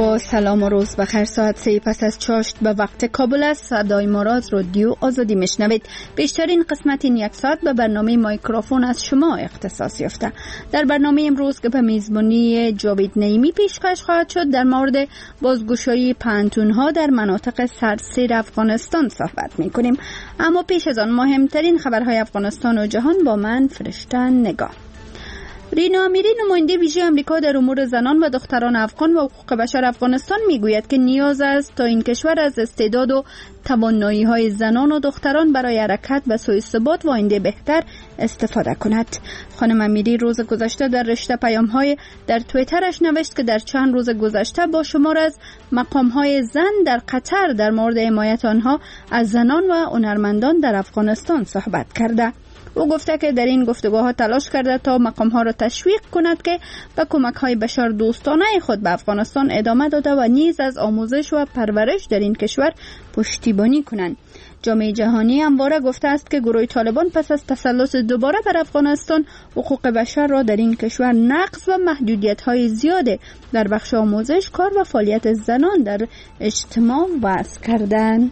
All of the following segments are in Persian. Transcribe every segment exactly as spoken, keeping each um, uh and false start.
با سلام و روز بخیر. ساعت سه پس از چاشت به وقت کابل است. صدای ما را از رادیو آزادی میشنوید. بیشترین قسمت این یک ساعت به برنامه مایکروفون از شما اختصاص یافته. در برنامه امروز که به میزبانی جاوید نعیمی پیشکش خواهد شد، در مورد بازگشایی پانتون‌ها در مناطق سردسیر افغانستان صحبت میکنیم. اما پیش از آن مهمترین خبرهای افغانستان و جهان با من فرشته نگاه. رینا امیری، نماینده ویژه امریکا در امور زنان و دختران افغان و حقوق بشر افغانستان، میگوید که نیاز است تا این کشور از استعداد و توانایی‌های زنان و دختران برای حرکت به سوی ثبات و آینده بهتر استفاده کند. خانم امیری روز گذشته در رشته پیام‌های در توییترش نوشت که در چند روز گذشته با شمار از مقام‌های زن در قطر در مورد حمایت آنها از زنان و هنرمندان در افغانستان صحبت کرده. او گفته که در این گفتگوها تلاش کرده تا مقام‌ها را تشویق کند که به کمک‌های بشر دوستانه خود به افغانستان ادامه داده و نیز از آموزش و پرورش در این کشور پشتیبانی کنند. جامعه جهانی همواره گفته است که گروه طالبان پس از تسلط دوباره بر افغانستان حقوق بشر را در این کشور نقض و محدودیت‌های زیاد در بخش آموزش، کار و فعالیت زنان در اجتماع وضع کردند.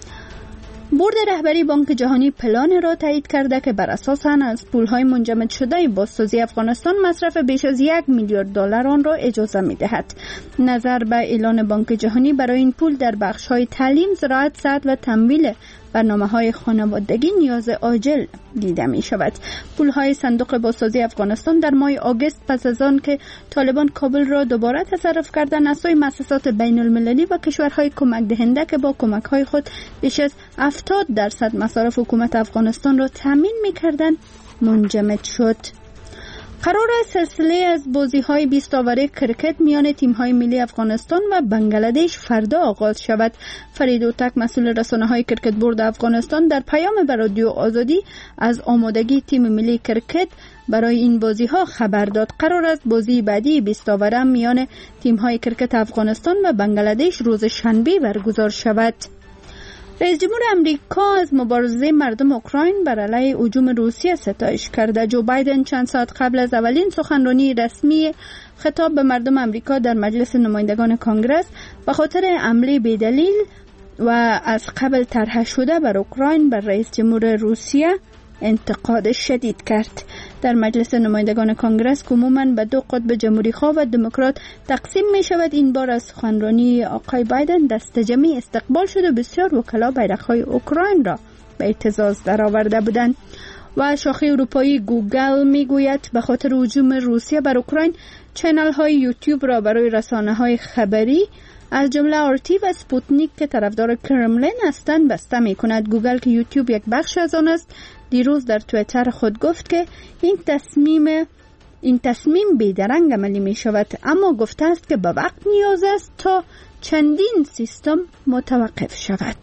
بورد رهبری بانک جهانی پلان را تایید کرده که بر اساس آن از پولهای منجمد شده بازسازی افغانستان مصرف بیش از یک میلیارد دلار آن را اجازه می‌دهد. نظر به اعلان بانک جهانی برای این پول در بخش‌های تعلیم، زراعت، صحت و تمویل برنامه‌های خانوادگی نیاز عاجل دیده می‌شود. پول‌های صندوق بازسازی افغانستان در ماه آگوست پس از آن که طالبان کابل را دوباره تصرف کردند، از سوی مؤسسات بین‌المللی و کشورهای کمک دهنده که با کمک‌های خود بیش از هفتاد درصد مصارف حکومت افغانستان را تامین می‌کردند، منجمد شد. قرار است سلسله از بازی‌های بیست اوره کرکت میان تیم‌های ملی افغانستان و بنگلادش فردا آغاز شود. فرید اوتک، مسئول رسانه‌های کرکت بورد افغانستان، در پیام به رادیو آزادی از آمادگی تیم ملی کرکت برای این بازی‌ها خبر داد. قرار است بازی بعدی بیست اوره میان تیم‌های کرکت افغانستان و بنگلادش روز شنبه برگزار شود. رئیس جمهور امریکا از مبارزه مردم اوکراین بر علیه هجوم روسیه ستایش کرده. جو بایدن چند ساعت قبل از اولین سخنرانی رسمی خطاب به مردم امریکا در مجلس نمایندگان کنگره به خاطر حمله بی‌دلیل و از قبل طرح شده بر اوکراین بر رئیس جمهور روسیه انتقاد شدید کرد. در مجلس نمایندگان کنگره که عموماً به دو قطب جمهوری‌خواه و دموکرات تقسیم می شود، این بار از سخنرانی آقای بایدن دست جمعی استقبال شد و بسیار وکلا بیرق‌های اوکراین را به اعتزاز درآورده بودند. و شاخه اروپایی گوگل میگوید به خاطر هجوم روسیه بر اوکراین چنل‌های یوتیوب را برای رسانه‌های خبری از جمله آرتی و سپوتنیک که طرفدار کرملین هستند بسته می کند. گوگل که یوتیوب یک بخش از آن است، دیروز در توییتر خود گفت که این تصمیم این تصمیم بی‌درنگ عملی می شود، اما گفته است که به وقت نیاز است تا چندین سیستم متوقف شود.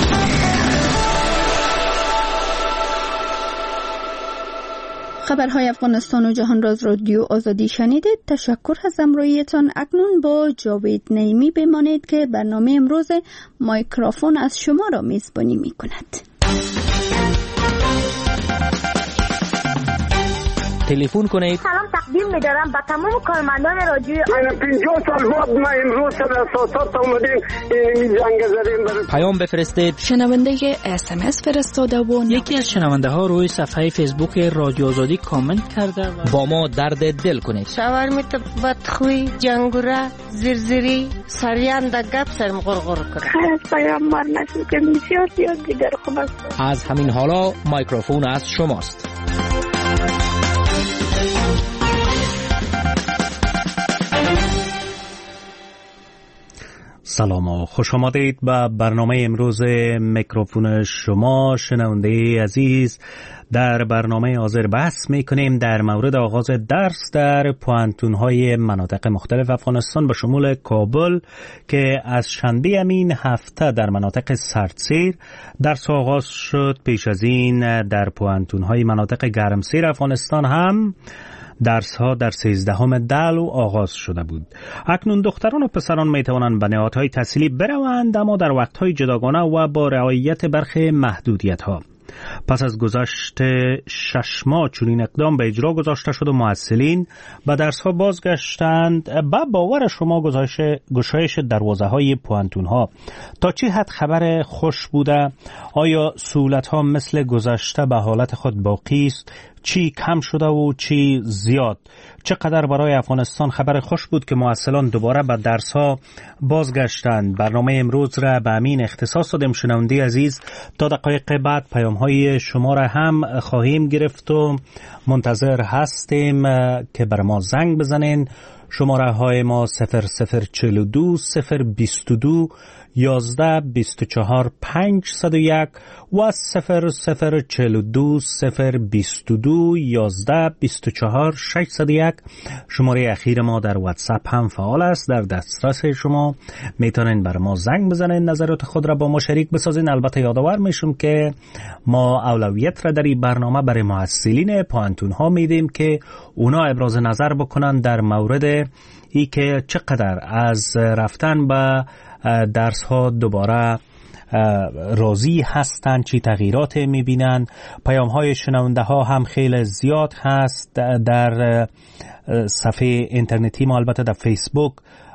خبرهای افغانستان و جهان را از رادیو آزادی شنیدید. تشکر از همراهیتان. اکنون با جاوید نعیمی بمانید که برنامه امروز مایکروفون از شما را میزبانی می کند. تلفن کنید. سلام تقدیم می‌دارم به تمام کارمندان رادیو. من پنجاه سال بعد ما امروز در اساسات اومدیم این جنگ زدیم. پیام بفرستید. شنونده اس ام اس فرستاده و یکی از شنونده ها روی صفحه فیسبوک رادیو آزادی کامنت کرده و با ما درد دل کنید. شاورمیت بدخوی، جنگوره، زرزری، سریان در گپ سرم غرغر کرد. خیلی پیامبر نشد که بسیار زیاد دیگر خوب است. از همین حالا مایکروفون از شماست. سلام و خوش آمدید به برنامه امروز میکروفون شما شنونده عزیز. در برنامه حاضر بحث میکنیم در مورد آغاز درس در پوانتون‌های مناطق مختلف افغانستان به شمول کابل که از شنبه همین هفته در مناطق سردسیر درس آغاز شد. پیش از این در پوانتون‌های مناطق گرمسیر افغانستان هم درس ها در سیزدهم دلو آغاز شده بود. اکنون دختران و پسران می توانند به نهادهای تحصیلی بروند، اما در وقتهای جداگانه و با رعایت برخی محدودیت ها. پس از گذشت شش ماه چنین اقدام به اجرا گذاشته شد و محصلین به درس ها بازگشتند. با باور شما گشایش دروازه های پوانتون ها تا چه حد خبر خوش بوده؟ آیا سهولت ها مثل گذشته به حالت خود باقی است؟ چی کم شده و چی زیاد؟ چقدر برای افغانستان خبر خوش بود که محصلان دوباره به درس ها بازگشتند؟ برنامه امروز را به همین اختصاص دادیم. شنونده عزیز، تا دقایق بعد پیام های شما را هم خواهیم گرفت و منتظر هستیم که بر ما زنگ بزنین. شماره های ما صفر صفر چهل و دو صفر بیست و دو یازده بیست و چهار پنجصد و یک و صفر صفر چهل و دو صفر بیست و دو یازده بیست و چهار ششصد و یک. شماره اخیر ما در واتساپ هم فعال است، در دسترس شما. میتونین بر ما زنگ بزنین، نظرات خود را با ما شریک بسازین. البته یادآور میشم که ما اولویت را در این برنامه برای محصلین پوانتون ها میدیم که اونا ابراز نظر بکنن در مورد ای که چقدر از رفتن به درس ها دوباره راضی هستند، چی تغییرات میبینن. پیام های شنونده ها هم خیلی زیاد هست در صفحه اینترنتی ما. البته در فیسبوک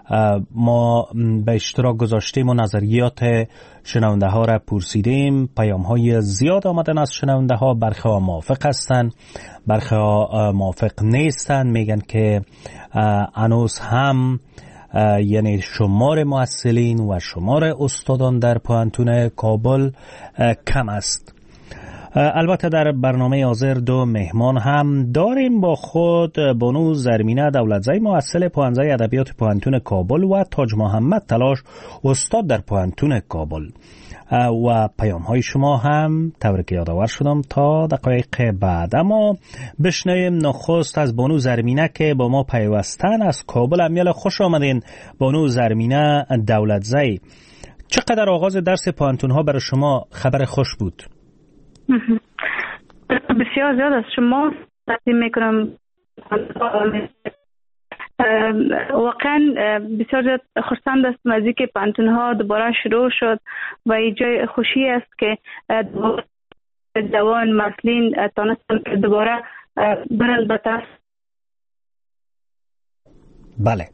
ما به اشتراک گذاشتیم و نظریات شنونده ها را پرسیدیم. پیام های زیاد آمدن از شنونده ها. برخی ها موافق هستن، برخی ها موافق نیستن، میگن که هنوز هم یعنی شمار محصلین و شمار استادان در پوانتون کابل کم است. البته در برنامه حاضر دو مهمان هم داریم با خود. بانو زرمینه دولتزی، محصل پوانزه ادبیات پوانتون کابل، و تاج محمد تلاش، استاد در پوانتون کابل. و پیام های شما هم طور که یادآور شدم تا دقایق بعد. اما بشنویم نخست از بانو زرمینه که با ما پیوستن از کابل. امیال خوش آمدین بانو زرمینه دولتزی. چقدر آغاز درس پوانتون ها برای شما خبر خوش بود؟ بسیار زیاد از شما تقدیم میکنم. واقعا بسیار زیاد خرسند است از اینکه پوانتون ها دوباره شروع شد و این جای خوشی است که جوان مسئولین تانستن که دوباره برن به درس. بله.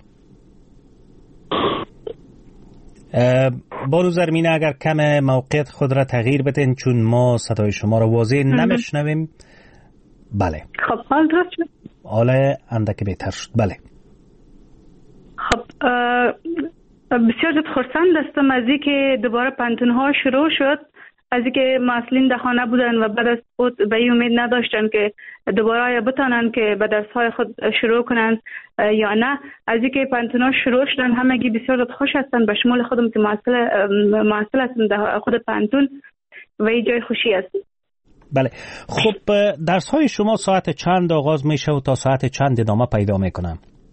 بانو زرمینه اگر کم موقعیت خود را تغییر بدین چون ما صدای شما را واضح نمیشنویم. بله. خب حال درست شد؟ حالا اندک بهتر شد. بله. خب بسیار زیاد خرسند هستم از اینکه دوباره پوانتون ها شروع شد، از اینکه مسئولین در خانه بودن و بعد از خود به این امید نداشتن که دوباره یا بتانن که به درس های خود شروع کنن یا نه. از اینکه پوانتون ها شروع شدن همگی بسیار زیاد خوش هستن، به شمول خودم که محصل محصل هستم در خود پوانتون و این جای خوشی است. بله. خب درس های شما ساعت چند آغاز میشه و تا ساعت چند ادامه پیدا میکنن؟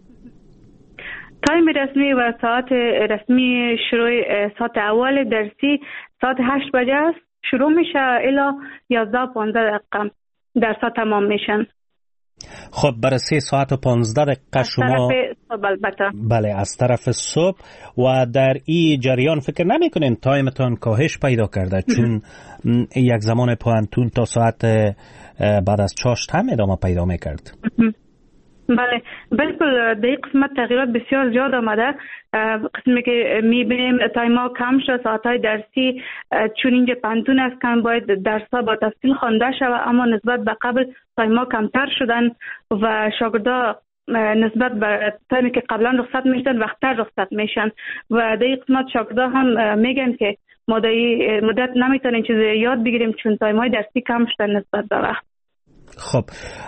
تایم رسمی و ساعت رسمی شروع ساعت اول درسی ساعت هشت بجه است. شروع میشه الی یازده پانزده دقیقه درس ها تمام میشن. خب برای سه ساعت و پانزده دقیقه شما صبح البته. بله از طرف صبح. و در این جریان فکر نمی کنین تایمتان کاهش پیدا کرده؟ چون یک زمان پوانتون تا ساعت بعد از چاشت هم ادامه پیدا میکرد. بله بالکل در این قسمت تغییرات بسیار زیاد آمده. قسمی که میبینیم تایم ها کم شد، ساعت های درسی چون اینجا پوانتون است کم باید درس ها با تفصیل خوانده شود، اما نسبت به قبل تایم ها کمتر شدن و شاگردا نسبت به تایمی که قبلا رخصت میشدن وقتتر رخصت میشن و در این قسمت شاگردا هم میگن که ما در این مدت نمیتونیم چیز یاد بگیریم چون تایم های درسی کم شدن نسبت به وقت. خب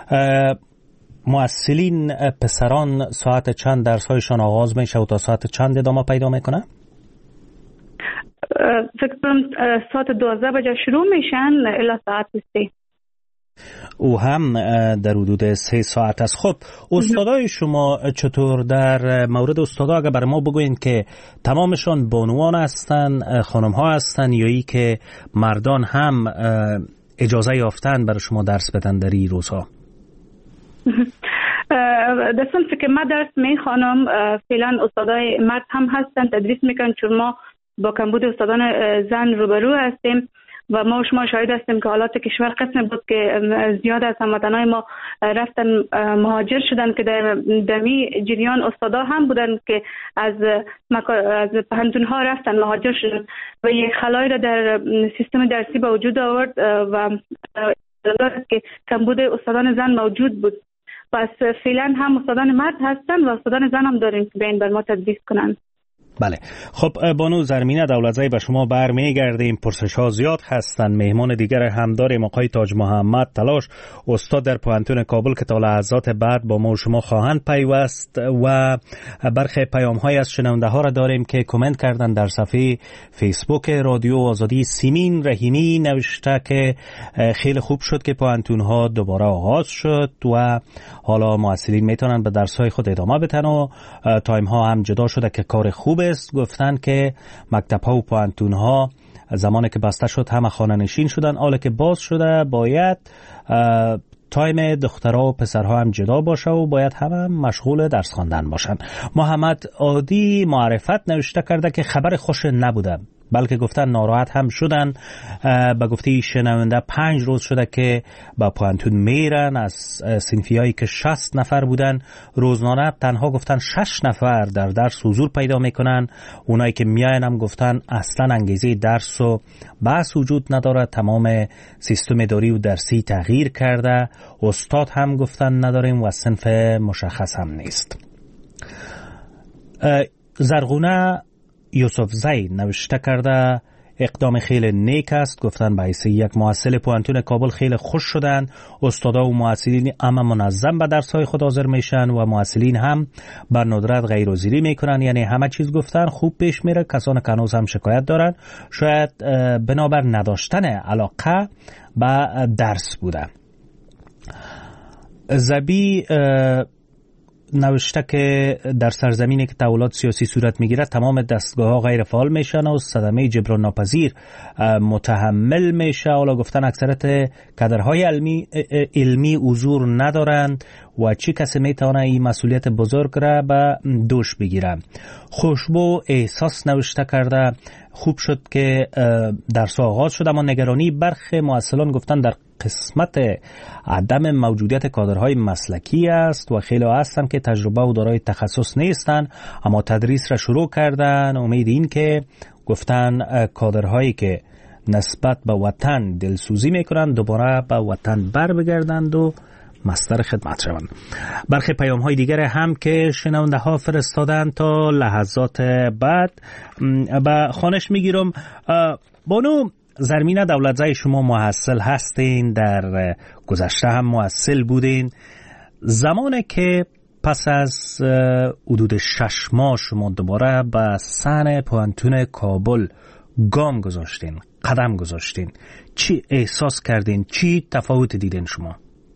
محصلین پسران ساعت چند درس هایشان آغاز میشه و تا ساعت چند ادامه پیدا میکنه؟ فکر کنم ساعت دوازده بجه شروع میشن الی ساعت سه. او هم در حدود سه ساعت است. خب استادای شما چطور؟ در مورد استادا اگر برای ما بگوین که تمامشان بانوان هستن، خانم ها هستن یا ای که مردان هم اجازه یافتن برای شما درس بدن در این روزها؟ دستان فکر ما درس میخوانم. فعلا استادای مرد هم هستن تدریس میکنن چون ما با کمبود استادان زن روبرو هستیم و ما و شما شاهد هستیم که حالات کشور قسم بود که زیاد از هموطنان ما رفتن مهاجر شدن که در دمی جریان استادا هم بودن که از از پنهتون ها رفتن مهاجر شدن و یک خلایی را در سیستم درسی به وجود آورد و که کمبود استادان زن موجود بود. پس فعلا هم استادان مرد هستن و استادان زن هم داریم که به این بر ما تدریس کنن. بله. خب بانو زرمینه دولتزئی به شما برمیگردیم. پرسش ها زیاد هستند. مهمان دیگر هم داریم، آقای تاج محمد تلاش، استاد در پوهنتون کابل که تا لحظات بعد با ما و شما خواهند پیوست و برخی پیام های از شنونده ها را داریم که کامنت کردن در صفحه فیسبوک رادیو آزادی. سیمین رحیمی نوشته که خیلی خوب شد که پوهنتون ها دوباره آغاز شد و حالا محصلین میتونن به درس های خود ادامه بدن و تایم ها هم جدا شده که کار خوبه. گفتن که مکتب ها و پوهنتون ها زمانی که بسته شد همه خانه نشین شدن، حالا که باز شده باید تایم دخترها و پسرها هم جدا باشه و باید همه مشغول درس خواندن باشن. محمد عادی معرفت نوشته کرده که خبر خوش نبوده، بلکه گفتن ناراحت هم شدن. به گفته شنونده پنج روز شده که با پوهنتون میرن، از صنفیایی که شصت نفر بودن روزانه تنها گفتن شش نفر در درس حضور پیدا میکنن. اونایی که میاین هم گفتن اصلا انگیزه درس و بحث وجود نداره، تمام سیستم اداری و درسی تغییر کرده. استاد هم گفتن نداریم و صنف مشخص هم نیست. زرغونه یوسف زی نوشته کرده اقدام خیلی نیک است. گفتن به حیث یک محصل پوهنتون کابل خیلی خوش شدن. استادا و محصلین اما منظم به درس های خود حاضر میشن و محصلین هم بر ندرت غیر حاضری میکنن، یعنی همه چیز گفتن خوب پیش میره. کسان که هنوز هم شکایت دارن شاید بنابر نداشتن علاقه به درس بوده. زبی نوشته که در سرزمینی که تحولات سیاسی صورت میگیره تمام دستگاه ها غیر فعال میشن و صدمه جبران ناپذیر متحمل میشه. حالا گفتن اکثرت کادرهای علمی علمی حضور ندارند و چی کسی میتونه این مسئولیت بزرگ را به دوش بگیره. خوشبو احساس نوشته کرده خوب شد که درس آغاز شد، اما نگرانی برخی محصلان گفتن در قسمت عدم موجودیت کادرهای مسلکی است و خیلی هستن که تجربه و دارای تخصص نیستن اما تدریس را شروع کردن. امید این که گفتن کادرهایی که نسبت به وطن دلسوزی میکنن دوباره به وطن بر بگردند و مصدر خدمت شوند. برخی پیام های دیگر هم که شنونده ها فرستادن تا لحظات بعد به خوانش میگیرم. بانو زرمینه دولتزئی شما محصل هستین، در گذشته هم محصل بودین. زمانی که پس از حدود شش ماه شما دوباره به سن پوهنتون کابل گام گذاشتین، قدم گذاشتین، چی احساس کردین؟ چی تفاوت دیدین شما؟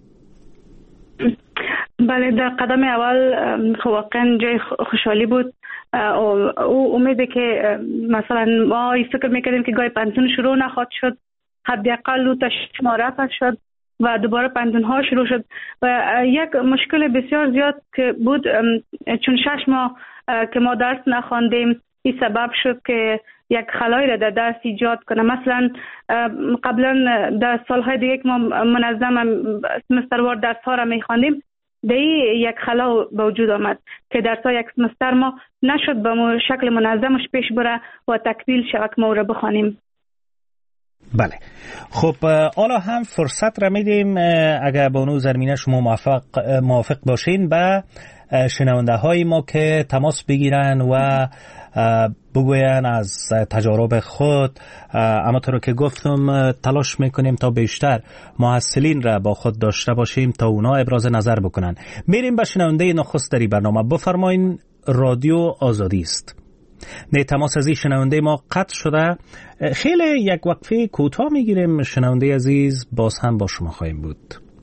بله، در قدم اول واقعا جای خوشحالی بود. او امیده که مثلا ما این فکر میکردیم که گاهی پنتون شروع نخواد شد، حداقل او تا شش ماه رفت شد و دوباره پنتون ها شروع شد و یک مشکل بسیار زیاد که بود چون شش ماه که ما درس نخواندیم این سبب شد که یک خلایی را در درس ایجاد کنه. مثلا قبلا در سالهای دیگه که ما منظم سمستروار درس ها را میخواندیم دی یک خلا به وجود آمد که درس ها یک سمستر ما نشد به شکل منظمش پیش بره و تکمیل شود که ما را بخوانیم. بله، خب حالا هم فرصت را میدیم اگر بانو زرمینه شما موافق موافق باشین به شنونده های ما که تماس بگیرن و بگوین از تجارب خود. اما تا رو که گفتم تلاش میکنیم تا بیشتر محصلین را با خود داشته باشیم تا اونا ابراز نظر بکنن. میریم به شنونده نخست در برنامه. بفرمایین، رادیو آزادی است. نه تماس از این شنونده ما قطع شده. خیلی یک وقفه کوتاه میگیریم. شنونده عزیز باز هم با شما خواهیم بود.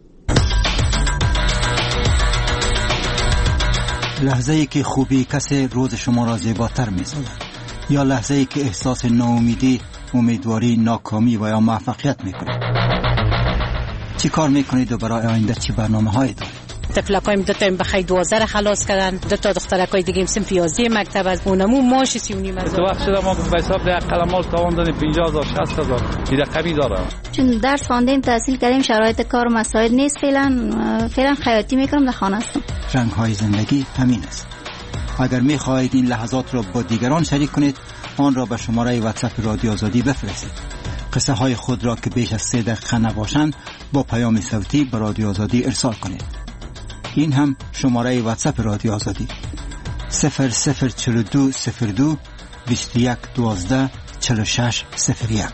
لحظه ای که خوبی کسی روز شما را زیباتر می‌سازد یا لحظه ای که احساس ناامیدی، امیدواری، ناکامی و یا موفقیت میکنید. چی کار میکنید و برای آینده چی برنامه هایی دارید؟ تفلکایم دو تا بخای دوازده خلاص کردن، دو تا دخترکای دیگه صنف یازده مکتب از اونمو ماش سی و نیم هزار. تو وقت شده ما به حساب ده قلمال تاوان دادیم پنجاه هزار شصت هزار دیگه کمی داره. چون درس خواندیم تحصیل کردیم شرایط کار مساعد نیست، فعلا فعلا خیاطی میکنم در خانه هستم. رنگ های زندگی همین است. اگر می خواهید این لحظات را با دیگران شریک کنید، آن را به شماره واتساپ رادیو آزادی بفرستید. قصه های خود را که بیش از سه دقیقه نباشند با پیام صوتی به رادیو آزادی ارسال کنید. این هم شماره واتساپ رادیو آزادی صفر صفر چهل و دو صفر دو بیست و یک دوازده چهل و شش صفر یک.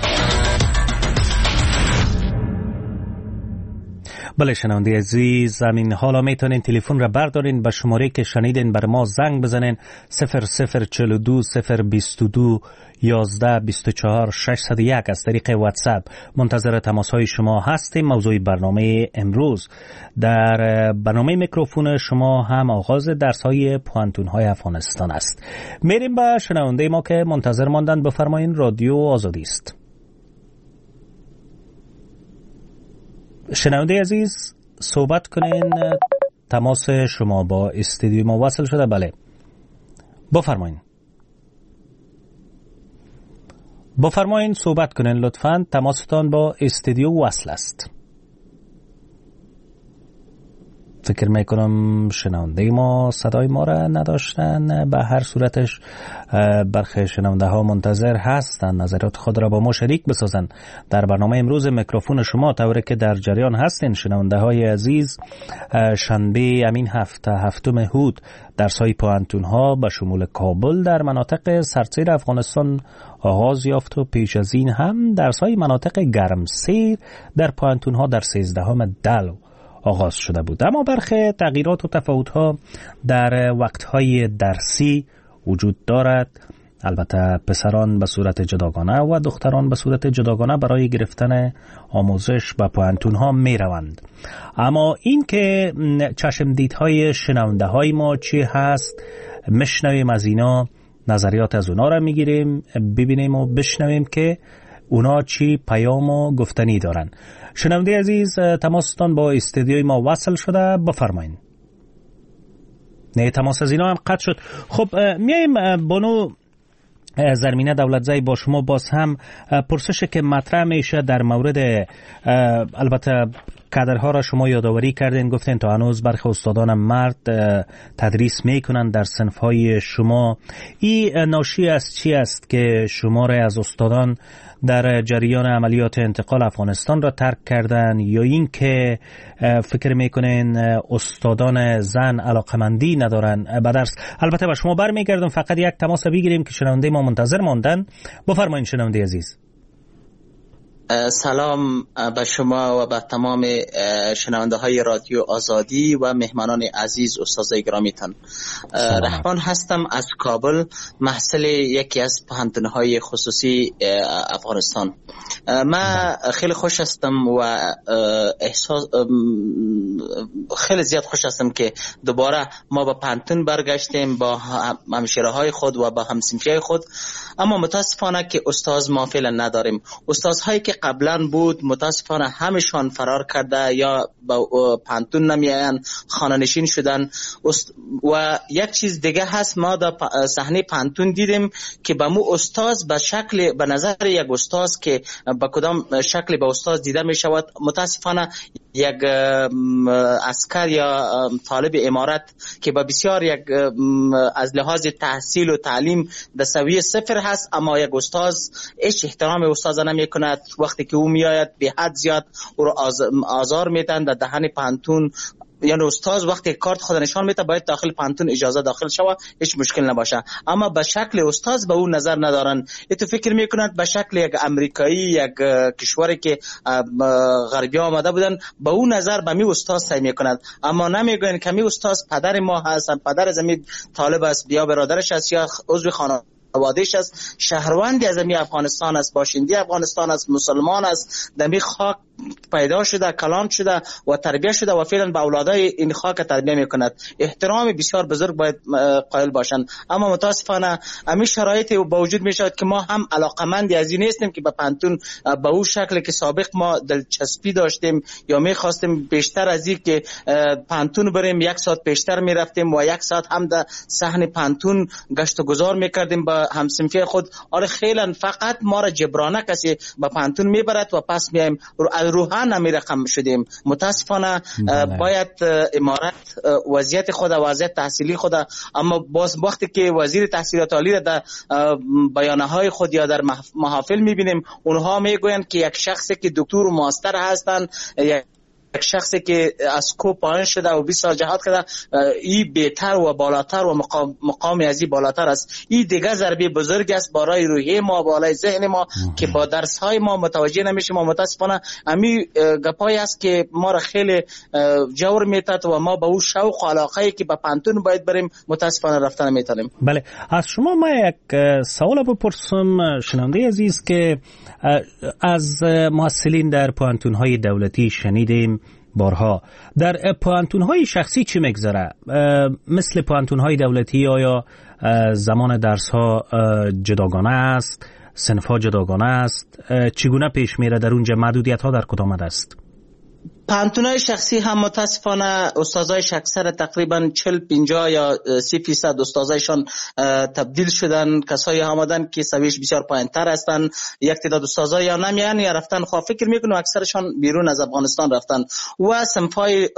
بله شنونده عزیز، همین حالا میتونین تلفن را بردارین به شماره که شنیدین بر ما زنگ بزنین صفر صفر چهل و دو صفر بیست و دو یازده بیست و چهار ششصد و یک. از طریق واتساپ منتظر تماس های شما هستیم. موضوع برنامه امروز در برنامه میکروفون شما هم آغاز درس های پوانتون های افغانستان است. میریم به شنونده ما که منتظر ماندن. بفرمایین، رادیو آزادی است. شنونده عزیز صحبت کنین، تماس شما با استودیو ما وصل شده. بله بفرمایین بفرمایین صحبت کنین لطفاً، تماستان با استودیو وصل است. فکر میکنم شنونده ما صدای ما را نداشتن. به هر صورتش برخی شنونده ها منتظر هستن نظرات خود را با ما شریک بسازن در برنامه امروز میکروفون شما. طوری که در جریان هستین شنونده های عزیز، شنبه امین هفته هفتم هود درس های پوانتون ها به شمول کابل در مناطق سرسیر افغانستان آغاز یافت و پیش از این هم درس های مناطق گرمسیر در پوانتون ها در سیزدهم دلو آغاز شده بود. اما برخی تغییرات و تفاوت‌ها در وقت‌های درسی وجود دارد. البته پسران به صورت جداگانه و دختران به صورت جداگانه برای گرفتن آموزش به پوانتون‌ها می‌روند. اما این که چشم دیدهای شنونده های ما چی هست، میشنویم از اینا، نظریات از اونا را میگیریم، ببینیم و بشنویم که اونا چی پیام و گفتنی دارن. شنونده عزیز تماستان با استودیوی ما وصل شده، بفرمایید. نه تماس از اینا هم قطع شد. خب میایم بانو زرمینه دولتزایی با شما باز هم پرسش که مطرح میشه در مورد، البته کادرها را شما یادآوری کردین، گفتین تا هنوز برخی استادان مرد تدریس میکنن در صنفهای شما. این ناشی از چی است که شما را از استادان در جریان عملیات انتقال افغانستان را ترک کردن، یا این که فکر میکنین استادان زن علاقمندی ندارن به درس؟ البته به شما برمیگردم، فقط یک تماس بگیریم که شنونده ما منتظر ماندن. بفرمایید شنونده عزیز. سلام به شما و به تمام شنونده های رادیو آزادی و مهمانان عزیز، استادای گرامیتان. رحمان هستم از کابل، محصل یکی از پوهنتون‌های خصوصی افغانستان. من خیلی خوش هستم و احساس خیلی زیاد خوش هستم که دوباره ما به پوهنتون برگشتیم با همشیره‌های خود و با همسنفی‌های خود. اما متاسفانه که استاد ما فعلا نداریم. استادهایی که قبلا بود متاسفانه همشان فرار کرده یا با پوهنتون نمیاین، خانه نشین شدن. و یک چیز دیگه هست، ما در صحنه پوهنتون دیدیم که به مو استاد به شکل به نظر یک استاد که به کدام شکل به استاد دیده می شود، متاسفانه یک عسکر یا طالب امارت که به بسیار یک از لحاظ تحصیل و تعلیم در سویه صفر هست، اما یک استاد هیچ احترام استاد نمی کند. وقتی که او میآید به حد زیاد او را آزار میدن در دهن پوهنتون. یعنی استاد وقتی کارت خود نشان میده باید داخل پوهنتون اجازه داخل شود، هیچ مشکل نباشه، اما به شکل استاد به اون نظر ندارن. تو فکر میکنند به شکل یک امریکایی، یک کشوری که غربی آمده بودن، به اون نظر به می استاد سعی میکنند، اما نمیگن که می استاد پدر ما هست، پدر زمین طالب است، بیا برادرش است یا عضو خانواده خانواده‌اش است، شهروندی از می افغانستان است، باشنده افغانستان است، مسلمان است، دمی خاک پیدا شده، کلان شده و تربیت شده و فعلا به اولادای این خاک تربیت میکند. احترام بسیار بزرگ باید قائل باشند. اما متاسفانه همین شرایط با وجود می شود که ما هم علاقمند از این نیستیم که به پانتون به اون شکل که سابق ما دلچسپی داشتیم یا میخواستیم بیشتر از این که پانتون بریم یک ساعت بیشتر میرفتیم و یک ساعت هم در صحن پانتون گشت و گذار میکردیم با همسنفی خود. آره خیلی فقط ما را جبرانه کسی به پانتون میبرد و پس میایم روحا نمی رقم شدیم. متاسفانه باید امارت وضعیت خود وضعیت تحصیلی خود، اما باز وقتی که وزیر تحصیلات عالی را در بیانه های خود یا در محافل میبینیم اونها میگویند که یک شخصی که دکتر و ماستر هستند، یک شخصی که از کو پایین شده و بیست سال جهاد کرده، این بهتر و بالاتر و مقام مقامی از این بالاتر است. این دیگه ضربه بزرگ است برای روحیه ما، بالای ذهن ما که با درس های ما متوجه نمیشیم. و متاسفانه همین گپایی است که ما را خیلی جور میتاد و ما به اون شوق و علاقه که به پانتون باید بریم متاسفانه رفتن نمیتونیم. بله، از شما ما یک سوال بپرسم شنونده عزیز که از محصلین در پانتون های دولتی شنیدیم بارها، در پانتون های شخصی چی میگذره؟ مثل پانتون های دولتی آیا زمان درس ها جداگانه است؟ صنف ها جداگانه است؟ چگونه پیش میره در اونجا؟ محدودیت ها در کدام است؟ پانتونای شخصی هم متاسفانه استادای اکثر تقریبا چهل پنجاه یا سی فیصد استادایشان تبدیل شدن، کسایی آمدن که سویش بسیار پایین‌تر هستند. یک تعداد استادای یا نمیان یا رفتن خواه فکر میکنن و اکثرشان بیرون از افغانستان رفتن و صنفای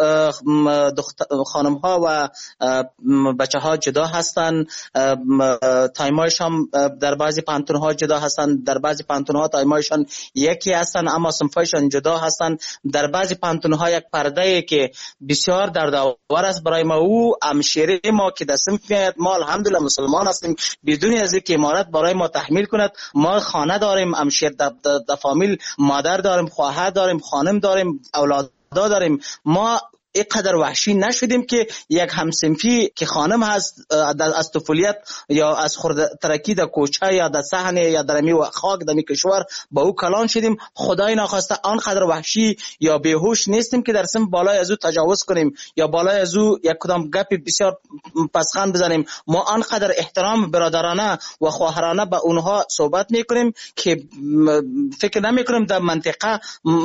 خانم ها و بچه ها جدا هستند. تایمایش هم در بعضی پانتون ها جدا هستند، در بعضی پانتون ها تایمایشان یکی هستند اما صنفایشان جدا هستند. در بعضی پانتون ها یک پرده ای که بسیار دردآور است برای ما، او همشیره ما که در صنف میاد. ما الحمدلله مسلمان هستیم بدون از اینکه امارت برای ما تحمیل کند. ما خانه داریم، همشیر در فامیل مادر داریم، خواهر داریم، خانم داریم، اولاد داریم. ما اینقدر وحشی نشدیم که یک همسنفی که خانم هست از طفولیت یا از خورده ترکی در کوچه یا در صحن یا در می خاک در می کشور با او کلان شدیم. خدای ناخواسته آنقدر وحشی یا بیهوش نیستیم که در سن بالای از او تجاوز کنیم یا بالای از او یک کدام گپی بسیار پسخند بزنیم. ما آنقدر احترام برادرانه و خواهرانه به اونها صحبت میکنیم که فکر نمی کنیم در منطقه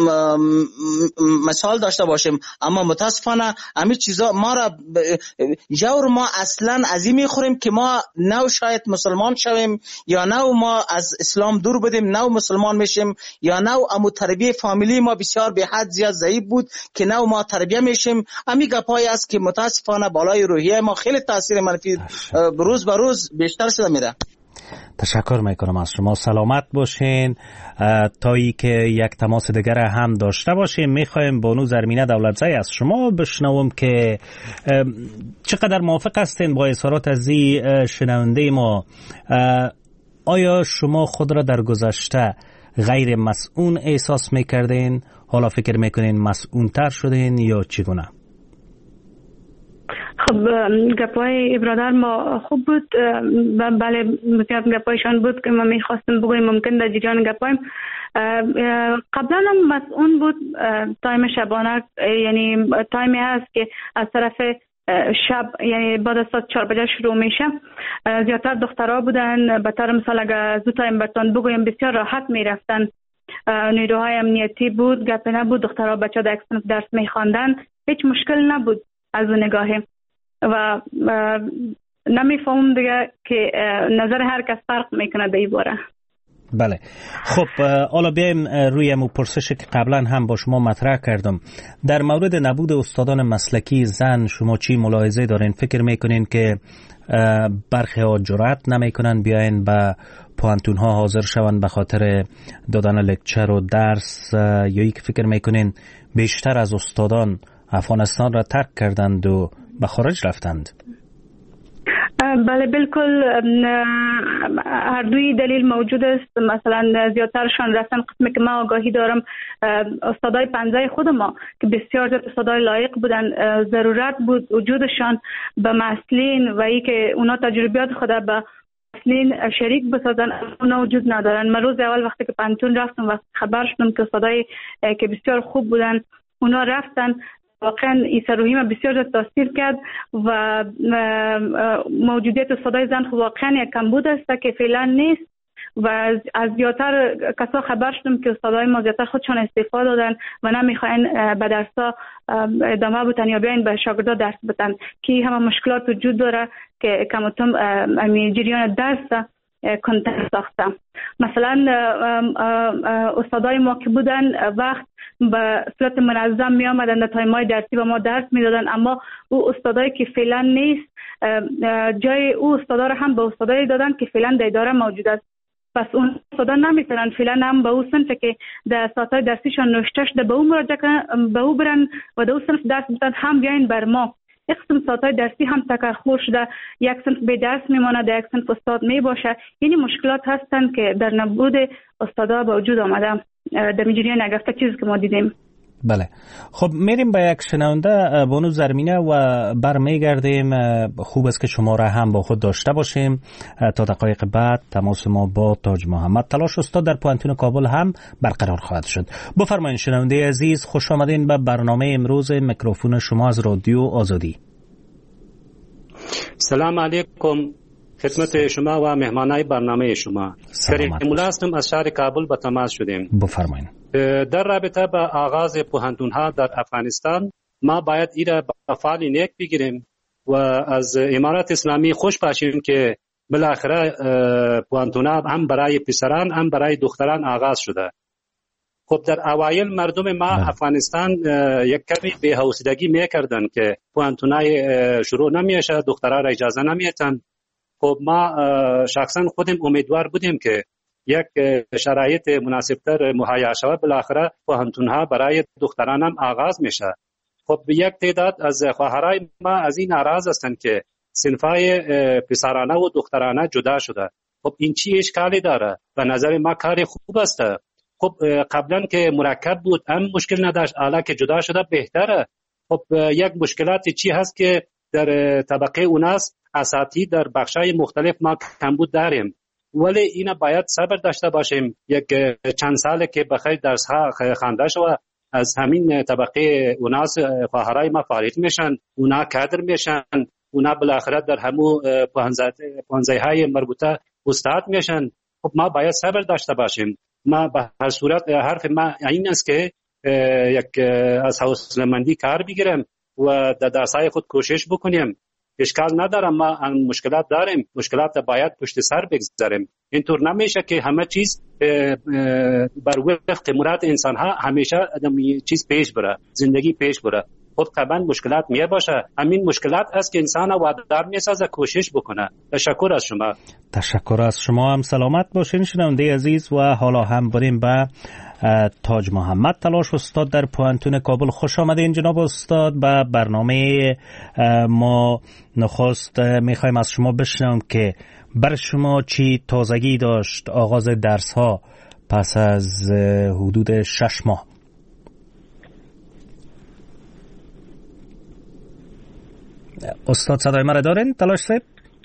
مثال داشته باشیم. اما متاسفانه همین چیزا ما را جور ما اصلا از این میخوریم که ما نو شاید مسلمان شویم یا نو ما از اسلام دور بدیم، نو مسلمان میشیم یا نو امو تربیه فامیلی ما بسیار به حد زیاد ضعیف بود که نو ما تربیه میشیم. همین گپای است که متاسفانه بالای روحیه ما خیلی تاثیر منفی روز به روز بیشتر شده میره. تشکر میکنم از شما، سلامت باشین. تا ای که یک تماس دیگر هم داشته باشیم میخوایم بانو زرمینه دولتزی از شما بشنوم که چقدر موافق هستین با اظهارات از این شنونده ما. آیا شما خود را در گذشته غیر مسئول احساس میکردین؟ حالا فکر میکنین مسئول تر شدین یا چگونه؟ خب گپای برادر ما خوب بود، بله بسیار گپایشان بود که ما میخواستم بگویم ممکن در جریان گپایم. قبلا هم مسئول بود تایم شبانه، یعنی تایمی هست که از طرف شب یعنی بعد از ساعت چهار بجه شروع میشه. زیادتر دخترها بودن، به طور مثال اگر زود تایم برتان بگویم بسیار راحت میرفتن. نیروهای امنیتی بود، گپی نبود، دخترها بچه در اکسنف درس میخواندن، هیچ مشکل نبود از اون نگاهی و نمیفهمم دیگه که نظر هر کس فرق میکنه در این باره. بله خب حالا بیایم روی امو پرسش که قبلا هم با شما مطرح کردم در مورد نبود استادان مسلکی زن شما چی ملاحظه دارین؟ فکر میکنین که برخی ها جرأت نمیکنن بیاین به پوانتون ها حاضر شون به خاطر دادن لکچر و درس، یا ای که فکر میکنین بیشتر از استادان افغانستان را ترک کردند و به خارج رفتند؟ بله بالکل هر دوی دلیل موجود است. مثلا زیادترشان رفتن قسمی که من آگاهی دارم استادای پنجه خود ما که بسیار زیاد استادای لایق بودن، ضرورت بود وجودشان به مسئولین و ای که اونا تجربیات خود به اصلین شریک بسازن اونا وجود ندارن. من روز اول وقتی که پانتون رفتم و خبر شدم که استادای که بسیار خوب بودن اونا رفتن، واقعا این روحی من بسیار تاثیر کرد و موجودیت استادای زن واقعا یک کمبود است که فعلا نیست و از زیادتر کسا خبر شدم که استادای ما زیادتر خودشان استعفا دادن و نمیخواین به درسا ادامه بتن یا بیاین به شاگردا درس بدن که همه مشکلات وجود داره که کمتم جریان درس کنتر ساخته. مثلا استادای ما که بودن وقت به صورت منظم می آمدن در تایمای درسی و ما درس می دادن، اما او استادایی که فعلا نیست جای او استادا را هم به استادایی دادن که فعلا در اداره موجود است. پس اون استادا نمیتونن فعلا هم به او صنف که در ساعتهای درسیشان نوشته شده به او مراجعه کنن، به او برن و در او صنف درس بدن، هم بیاین بر ما. یک قسم ساعتهای درسی هم تکرخور شده، یک صنف به درس میمانه، در یک صنف استاد می باشه. یعنی مشکلات هستن که در نبود استادا به وجود آمده در جریان نگفته چیزی که ما دیدیم. بله، خب میریم به یک شنونده بانو زرمینه و برمیگردیم. خوب است که شما را هم با خود داشته باشیم تا دقایق بعد. تماس ما با تاج محمد تلاش استاد در پوانتون کابل هم برقرار خواهد شد. بفرمایید شنونده عزیز، خوش آمدین به برنامه امروز میکروفون شما از رادیو آزادی. سلام علیکم خدمت شما و مهمانای برنامه شما. کریم مولا هستم، از شهر کابل به تماس شدیم. بفرمایید. در رابطه با آغاز پوهنتون‌ها در افغانستان ما باید این را به فعل نیک بگیریم و از امارت اسلامی خوش باشیم که بالاخره پوهنتون‌ها هم برای پسران هم برای دختران آغاز شده. خب در اوایل مردم ما بله. افغانستان یک کمی بی‌حوصلگی میکردن که پوهنتونای شروع نمیشه، دخترها را اجازه نمیدن. خب ما شخصا خودم امیدوار بودیم که یک شرایط مناسبتر مهیا شود، بالاخره پوهنتون‌ها برای دختران هم آغاز میشه. خب یک تعداد از خواهرای ما از این ناراض هستند که صنفای پسرانه و دخترانه جدا شده. خب این چی اشکالی داره؟ به نظر ما کار خوب است. خب قبلا که مرکب بود هم مشکل نداشت، حالا که جدا شده بهتره. خب یک مشکلاتی چی هست که در طبقه اوناس اساتید در بخشای مختلف ما کمبود داریم، ولی اینا باید صبر داشته باشیم. یک چند ساله که بخیر درس ها خوانده شود، از همین طبقه اوناس خواهرای ما فارغ میشن، اونا کادر میشن، اونا بالاخره در همو پانزده های مربوطه استاد میشن. خب ما باید صبر داشته باشیم. ما به هر صورت حرف ما این است که یک از حوصله‌مندی کار بگیریم و در درسای خود کوشش بکنیم. اشکال نداره، ما مشکلات داریم، مشکلات باید پشت سر بگذاریم. اینطور نمیشه که همه چیز بر وفق مراد انسان ها همیشه چیز پیش بره، زندگی پیش بره. خب طبعا مشکلات می باشه، همین مشکلات است که انسان وادار میسازه کوشش بکنه. تشکر از شما. تشکر از شما هم. سلامت باشین شنونده عزیز. و حالا هم بریم به تاج محمد تلاش استاد در پوهنتون کابل. خوش آمدین جناب استاد به برنامه ما. نخست میخوایم از شما بشنویم که بر شما چی تازگی داشت آغاز درس ها پس از حدود شش ماه؟ استاد صدای مرا دارین تلاش صاحب؟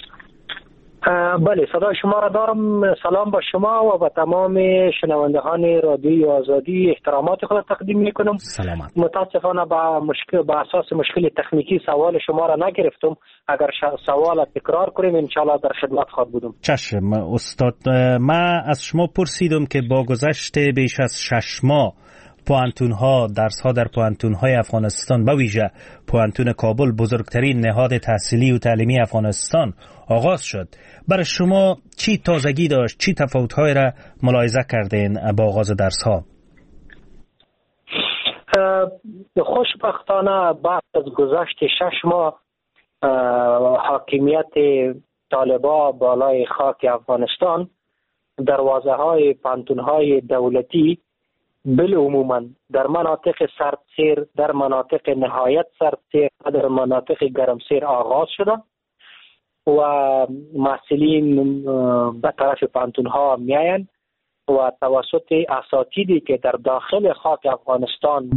بله صدای شما را دارم. سلام با شما و با تمام شنوندگان رادیوی آزادی احترامات خود تقدیم میکنم. سلامت. متاسفانه با مشکل با اساس مشکل تکنیکی سوال شما را نگرفتم. اگر سوال تکرار کنیم انشالله در خدمت خواهد بودم. چشم استاد. من از شما پرسیدم که با گذشت بیش از شش ماه پوهنتون ها، درس ها در پوهنتون های افغانستان به ویژه پوهنتون کابل، بزرگترین نهاد تحصیلی و تعلیمی افغانستان آغاز شد. برای شما چی تازگی داشت؟ چی تفاوت های را ملاحظه کردین با آغاز درس ها؟ خوشبختانه بعد از گذشت شش ماه حاکمیت طالبا بالای خاک افغانستان دروازه های پوهنتون های دولتی بالعموما در مناطق سردسیر، در مناطق نهایت سردسیر و در مناطق گرمسیر آغاز شده و محصلین به طرف پوهنتون ها میاین و توسط اساتیدی که در داخل خاک افغانستان.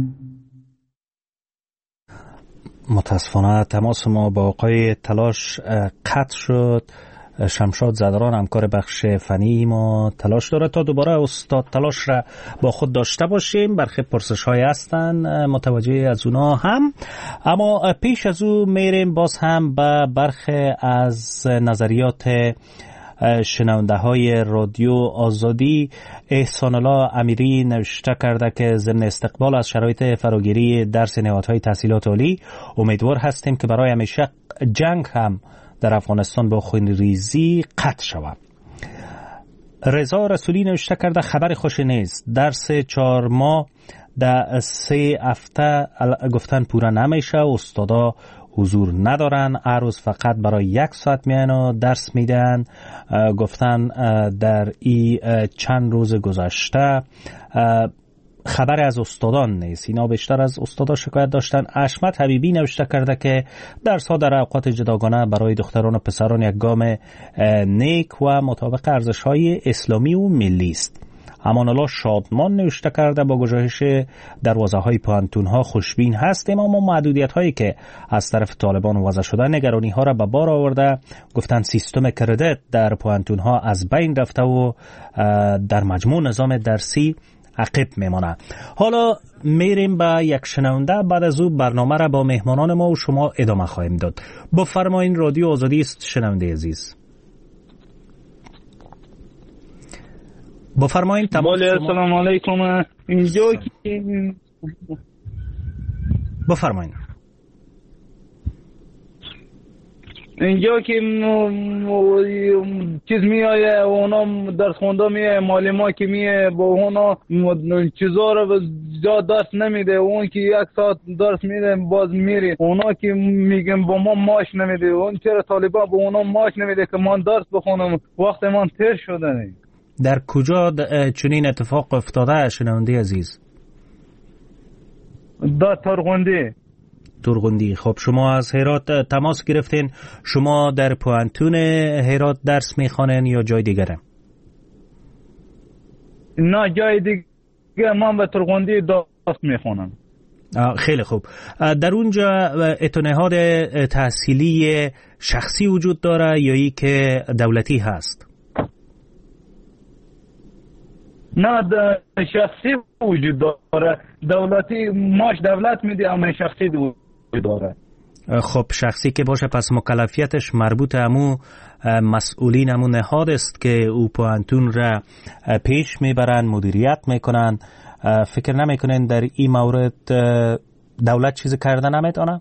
متاسفانه تماس ما با آقای تلاش قطع شد. شمشاد زدران همکار بخش فنی ما تلاش داره تا دوباره استاد تلاش را با خود داشته باشیم. برخی پرسش های هستن متوجه از اونا هم، اما پیش از او میریم باز هم به برخی از نظریات شنونده های رادیو آزادی. احسان الله امیری نوشته کرده که ضمن استقبال از شرایط فراگیری درس نهادهای تحصیلات عالی امیدوار هستیم که برای همیشه جنگ هم در افغانستان با خونریزی قطع شود. رضا رسولی نوشته کرده خبر خوش نیست، درس چهار ماه در سه هفته گفتن پورا نمیشه، استادا حضور ندارن، هر روز فقط برای یک ساعت میان و درس میدن. گفتن در این چند روز گذشته خبر از استادان نیست، اینا بیشتر از استادا شکایت داشتن. اشمت حبیبی نوشته کرده که درس ها در اوقات جداگانه برای دختران و پسران یک گام نیک و مطابق ارزش های اسلامی و ملی است. امان الله شادمان نوشته کرده با گشایش دروازه های پانتون ها خوشبین هستیم، اما محدودیت هایی که از طرف طالبان وضع شده نگرانی ها را به بار آورده. گفتن سیستم کردیت در پانتون ها از بین رفته و در مجموع نظام درسی عقب میمانه. حالا میریم به یک شنونده، بعد از او برنامه را با مهمانان ما و شما ادامه خواهیم داد. بفرمایید، رادیو آزادی است شنونده عزیز. بفرمایید. السلام علیکم. اینجا که بفرمایید. اینجا که چیز میایه اونا درس خونده میایه، معلم که میایه با اونا چیزا رو زیاد درس نمیده، اون که یک ساعت درس میده باز میره. اونا که میگن با ما ماش نمیده، اون چرا طالبان با اونا ماش نمیده که من درس بخونم؟ وقت من تیر شده نه. در کجا چنین اتفاق افتاده شنونده عزیز؟ در ترغندی. ترغندی. خب شما از هرات تماس گرفتین، شما در پوانتون هرات درس میخوانین یا جای دیگره؟ نه جای دیگه، من به ترغندی درس میخونم. خیلی خوب. در اونجا اتنهاد تحصیلی شخصی وجود داره یا ای که دولتی هست؟ نه شخصی وجود داره، دولتی ماش دولت میده اما شخصی وجود داره. خب شخصی که باشه پس مکلفیتش مربوط امو مسئولین امو نهاد است که او پوانتون را پیش میبرن، مدیریت میکنن. فکر نمیکنین در این مورد دولت چیزی کرده نمیتونه؟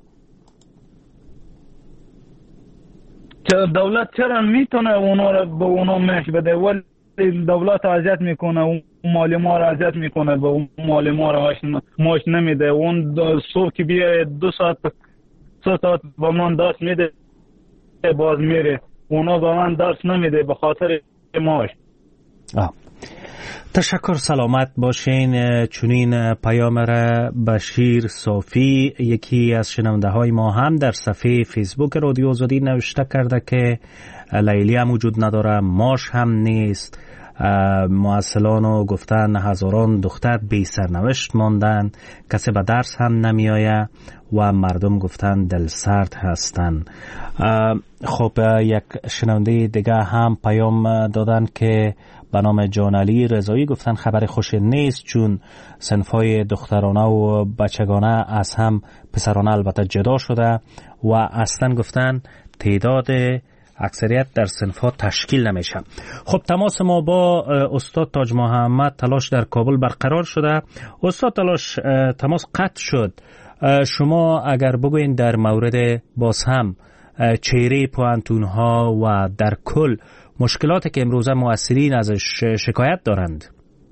دولت چرا میتونه اونا را به اونا مش بده، ولی دولت اذیت میکنه، اون معلم ها را اذیت میکنه، به اون معلم ها را ماش نمیده. اون صبح که بیه دو ساعت سه ساعت با من درس میده باز میره، اونا به من درس نمیده به خاطر ماش. آه. تشکر، سلامت باشین. چنین پیام را بشیر صافی، یکی از شنونده های ما، هم در صفحه فیسبوک رادیو آزادی نوشته کرده که لیلی هم وجود نداره، ماش هم نیست. معسلانو گفتن هزاران دختر بی سرنوشت ماندن، کسی به درس هم نمیآیه و مردم گفتن دل سرد هستن. خب یک شنونده دیگه هم پیام دادن که به نام جانعلی رضایی، گفتن خبر خوش نیست چون صنفای دخترانه و بچگانه از هم پسرانه البته جدا شده و اصلا گفتن تعداد اکثریت در صنف‌ها تشکیل نمیشه. خب تماس ما با استاد تاج محمد تلاش در کابل برقرار شده. استاد تلاش تماس قطع شد. شما اگر بگوین در مورد باز هم چهره پوانتون ها و در کل مشکلاتی که امروزه مؤثرین ازش شکایت دارند.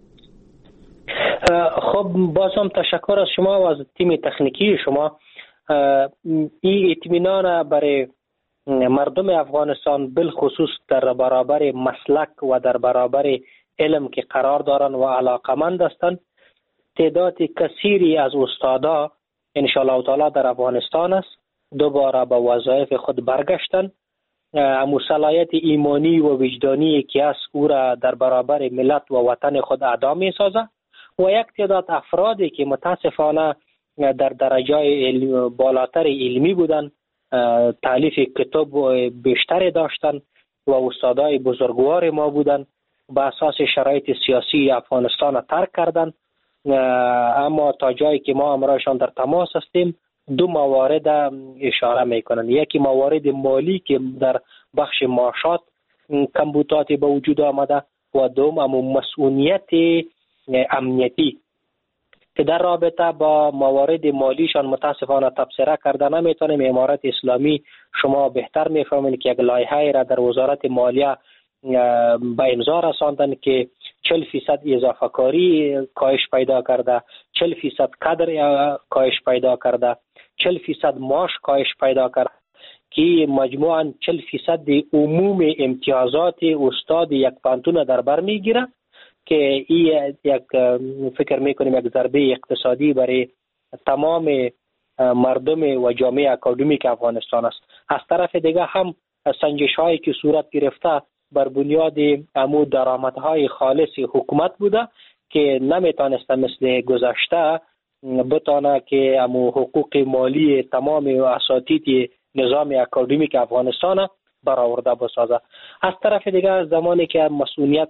خب بازم تشکر از شما و از تیم تکنیکی شما. این اطمینان برای مردم افغانستان بالخصوص در برابر مسلک و در برابر علم که قرار دارند و علاقمند هستند. تعداد کثیری از استادا انشاءالله تعالی در افغانستان است، دوباره به وظایف خود برگشتن. امو صلاحیت ایمانی و وجدانی که است او را در برابر ملت و وطن خود ادا می سازه و یک تعداد افرادی که متاسفانه در درجه بالاتر علمی بودن، تالیف کتاب بیشتری داشتن، و استادای بزرگوار ما بودن، به اساس شرایط سیاسی افغانستان را ترک کردن. اما تا جایی که ما امرایشان در تماس هستیم دو موارد اشاره میکنن. یکی موارد مالی که در بخش معاشات کمبوداتی به وجود آمده و دوم اما مسئولیت امنیتی که در رابطه با موارد مالیشان متاسفانه تبصره کرده نمیتونیم. امارت اسلامی شما بهتر میفهمید که یک لایحه را در وزارت مالیه به امضا رساندن که چهل فیصد اضافه کاری کاهش پیدا کرده، چهل فیصد کادر کاهش پیدا کرده، چهل فیصد معاش کاهش پیدا کرده که مجموعاً چهل فیصد عموم امتیازات استاد یک پانتون در بر میگیره که این یک فکر میکنیم یک ضربه اقتصادی برای تمام مردم و جامعه اکادمیک افغانستان است. از طرف دیگه هم سنجش هایی که صورت گرفته بر بنیاد امو درآمدهای خالص حکومت بوده که نمیتونسته مثل گذشته بتانه که امو حقوق مالی تمام اساتید نظام اکادمیک افغانستان برآورده بسازه. از طرف دیگر زمانی که مسئولیت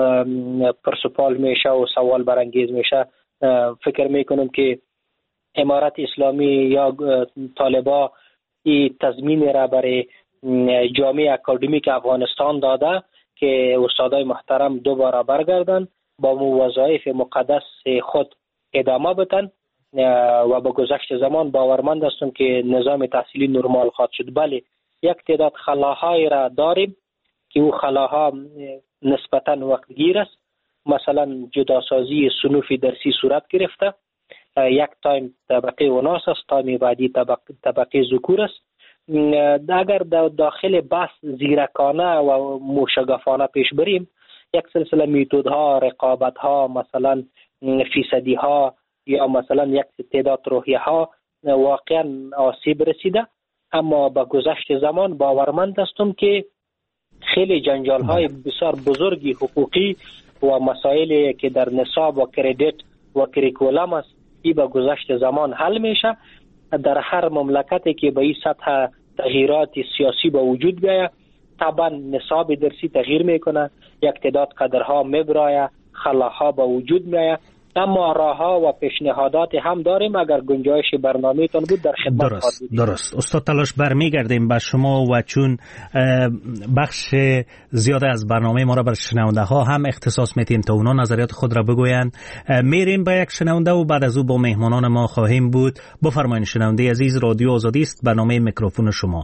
پرسپال میشه و سوال برانگیز میشه، فکر میکنم که امارت اسلامی یا طالبا این تضمین را برای جامعه اکادمیک افغانستان داده که استادای محترم دوباره برگردن با وظایف مقدس خود ادامه بدن و با گذشت زمان باورمند هستم که نظام تحصیلی نرمال خواهد شد. بله، یک تعداد خلاهای را داریم که او خلاها نسبتاً وقتگیر است. مثلا جداسازی صنوف درسی صورت گرفته، یک تایم طبقه اوناس است، تایم بعدی طبقه, طبقه ذکور است. اگر داخل بحث زیرکانه و موشگافانه پیش بریم، یک سلسله میتودها، رقابتها، مثلا فیصدی ها یا مثلا یک تعداد روحیه ها واقعا آسیب رسیده. اما با گذشت زمان باورمند هستم که خیلی جنجال های بسیار بزرگی حقوقی و مسائلی که در نصاب و کردیت و کریکولم است ای با گذشت زمان حل میشه. در هر مملکتی که به این سطح تغییرات سیاسی به وجود بیاید طبعا نصاب درسی تغییر میکنه، یک تعداد قدرها میبرایه، خلاها به وجود میآید. اما راهها و پیشنهادات هم داریم. اگر گنجایش برنامه‌تون بود در خدمت درست درست استاد تلاش برمیگردیم به شما و چون بخش زیاد از برنامه ما را بر شنونده ها هم اختصاص میتیم تا اونا نظریات خود را بگویند، میریم به یک شنونده و بعد از او با مهمانان ما خواهیم بود. بفرمایید شنونده عزیز، رادیو آزادی است، برنامه میکروفون شما.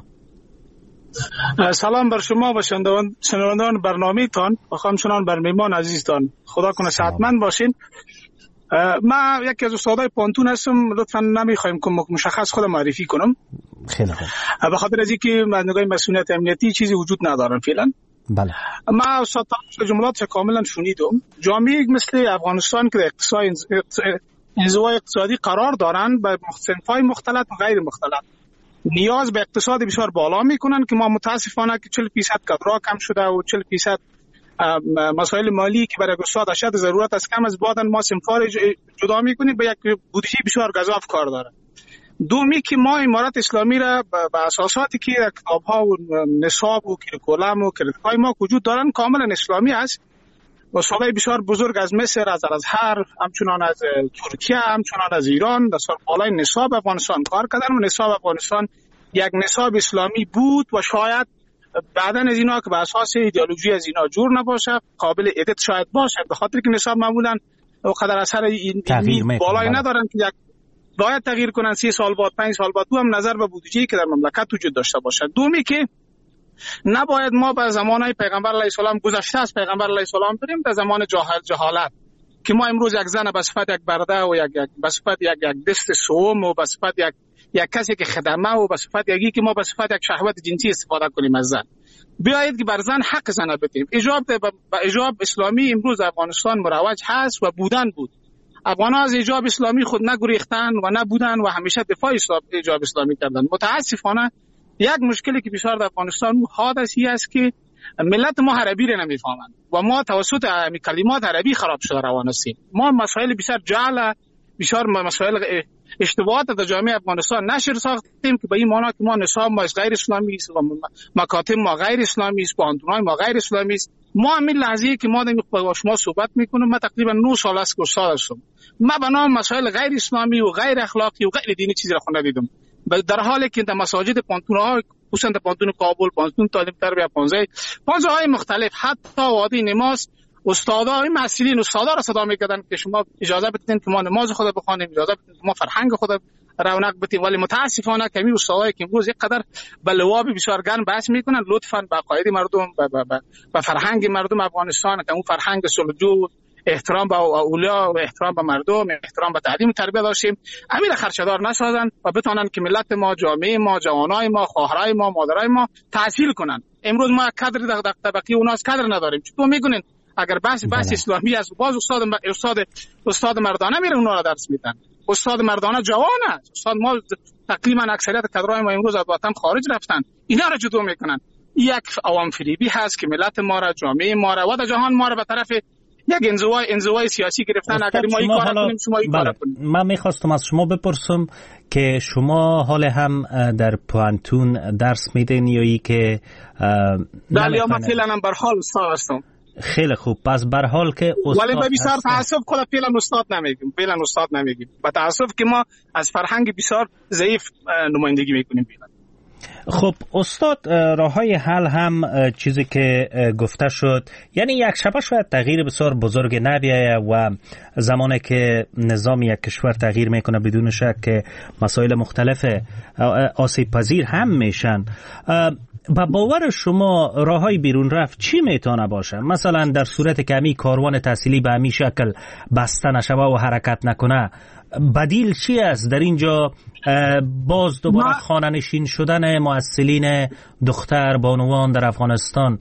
سلام بر شما و شنوندگان برنامه تان و همچنان بر مهمان عزیزتان. خدا کنه صحتمند باشین. ما یکی از استادای پانتون هستم، لطفا نمیخوایم که مشخص خود معرفی کنم. خیلی خوب. به خاطر از اینکه از نگاه مسئولیت امنیتی چیزی وجود ندارن فعلا. بله. ما استاد جملات کاملا شنیدم. جامعه مثل افغانستان که اقتصاد انزوای اقتصادی قرار دارن به صنف‌های مختلف و غیر مختلف نیاز به اقتصاد بسیار بالا میکنن که ما متاسفانه که چهل درصد کادرها کم شده و چهل درصد مسائل مالی که برای استاد اشد ضرورت است کم از بعدن ما صنف‌ها جدا میکنیم به یک بودجه بسیار گزاف کار داره. دومی که ما امارت اسلامی را به اساساتی که کتاب‌ها و نصاب و کریکولم و کریدهای ما وجود دارن کاملا اسلامی است. استادای بسیار بزرگ از مصر، از الازهر، همچنان از ترکیه، همچنان از ایران در سال بالای نصاب افغانستان کار کردن و نصاب افغانستان یک نصاب اسلامی بود و شاید بعداً از اینا که به اساس ایدئولوژی از اینا جور نباشه قابل ادیت شاید باشه، به خاطر که نصاب معمولاً قدر اثر این بالای ندارن که یک باید تغییر کنن سی سال بعد، پنج سال بعد. دو هم نظر به بودجه‌ای که در مملکت وجود داشته باشه. دومی که نباید ما به زمانه پیغمبر علیه السلام گذشته از پیغمبر علیه السلام بریم در زمان جهال جهالت که ما امروز یک زن به صفت یک برده و یک یک به صفت یک یک دست سوم و به صفت یک یک کسی که خدمه و به صفت یکی که ما به صفت یک شهوت جنسی استفاده کنیم از زن. بیایید که بر زن حق زن بدیم. ایجاب به ایجاب اسلامی امروز افغانستان مروج هست و بودن بود. افغان‌ها از ایجاب اسلامی خود نگریختن و نبودن و همیشه دفاع اسلام ایجاب اسلامی کردن. متاسفانه یک مشکلی که بسیار در افغانستان حادثی است که ملت ما عربی را نمیفهمند و ما توسط کلمات عربی خراب شده روان هستیم. ما مسائل بسیار جعل بسیار مسائل اشتباهات در جامعه افغانستان نشر ساختیم که به این معنا که ما نصاب ما غیر اسلامی است و مکاتب ما غیر اسلامی است، پانتونای ما غیر اسلامی است. ما همین لحظه که ما با شما صحبت میکنیم، ما تقریبا نه سال است که استاد هستم، ما به نام مسائل غیر اسلامی و غیر اخلاقی و غیر دینی چیزی را خود ندیدم، در حالی که در مساجد پانتونها، خصوصا در پانتون کابل، پانتون تعلیم تربیت پانزه پانزه های مختلف، حتی وادی نماز، استادای مسئولین استادا را صدا میکردن که شما اجازه بدین که ما نماز خود بخوانیم، اجازه بدین که ما فرهنگ خود رونق بدیم. ولی متاسفانه کمی استادایی که امروز یک قدر به لواب بسیار گرم بحث میکنن، لطفاً به عقاید مردم، به فرهنگ مردم افغانستان که اون فرهنگ صلحجو، احترام به اولیا و احترام به مردم، احترام به تعلیم تربیت داشتیم، همین خرچدار نسازن و بتونن که ملت ما، جامعه ما، جوانای ما، خواهرای ما، مادرای ما تحصیل کنن. امروز ما کادر در طبقه اوناس کادر نداریم. چطور میگونین اگر بحث بحث اسلامی است، باز استاد استاد استاد مردانه میره اونها را درس میدن. استاد مردانه جوان است. استاد ما تقریبا اکثریت کادرای ما امروز از وطن خارج رفتن. اینا را چطور میکنن؟ یک عوام فریبی هست که ملت ما را، جامعه ما را و در جهان ما را به طرف یک انزوای انزوای سیاسی گرفتن. اگر ما این کارا کنیم شما این کارا کنید. من میخواستم از شما بپرسم که شما حال هم در پانتون درس میدین یا ای که بله من فعلا هم بر حال استاد هستم. خیلی خوب. پس بر حال که استاد ولی بسیار تاسف خود فعلا استاد نمیگیم، فعلا استاد نمیگیم، با تاسف که ما از فرهنگ بسیار ضعیف نمایندگی میکنیم. خب استاد، راههای حل هم چیزی که گفته شد، یعنی یک شبه شاید تغییر بسیار بزرگ نبیایه و زمانی که نظام یک کشور تغییر میکنه بدون شک که مسائل مختلف آسیب پذیر هم میشن. با باور شما راههای بیرون رفت چی میتونه باشه؟ مثلا در صورت که همی کاروان تحصیلی به همی شکل بسته نشوه و حرکت نکنه، بدیل چی است در اینجا؟ باز دوباره خانه نشین شدن مؤثرین دختر بانوان در افغانستان،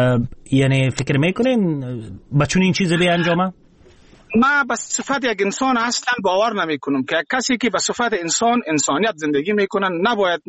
یعنی فکر میکنین بچون این چیز به انجامه؟ ما به صفت یک انسان اصلا باور نمی کنم که کسی که به صفت انسان انسانیت زندگی میکنن نباید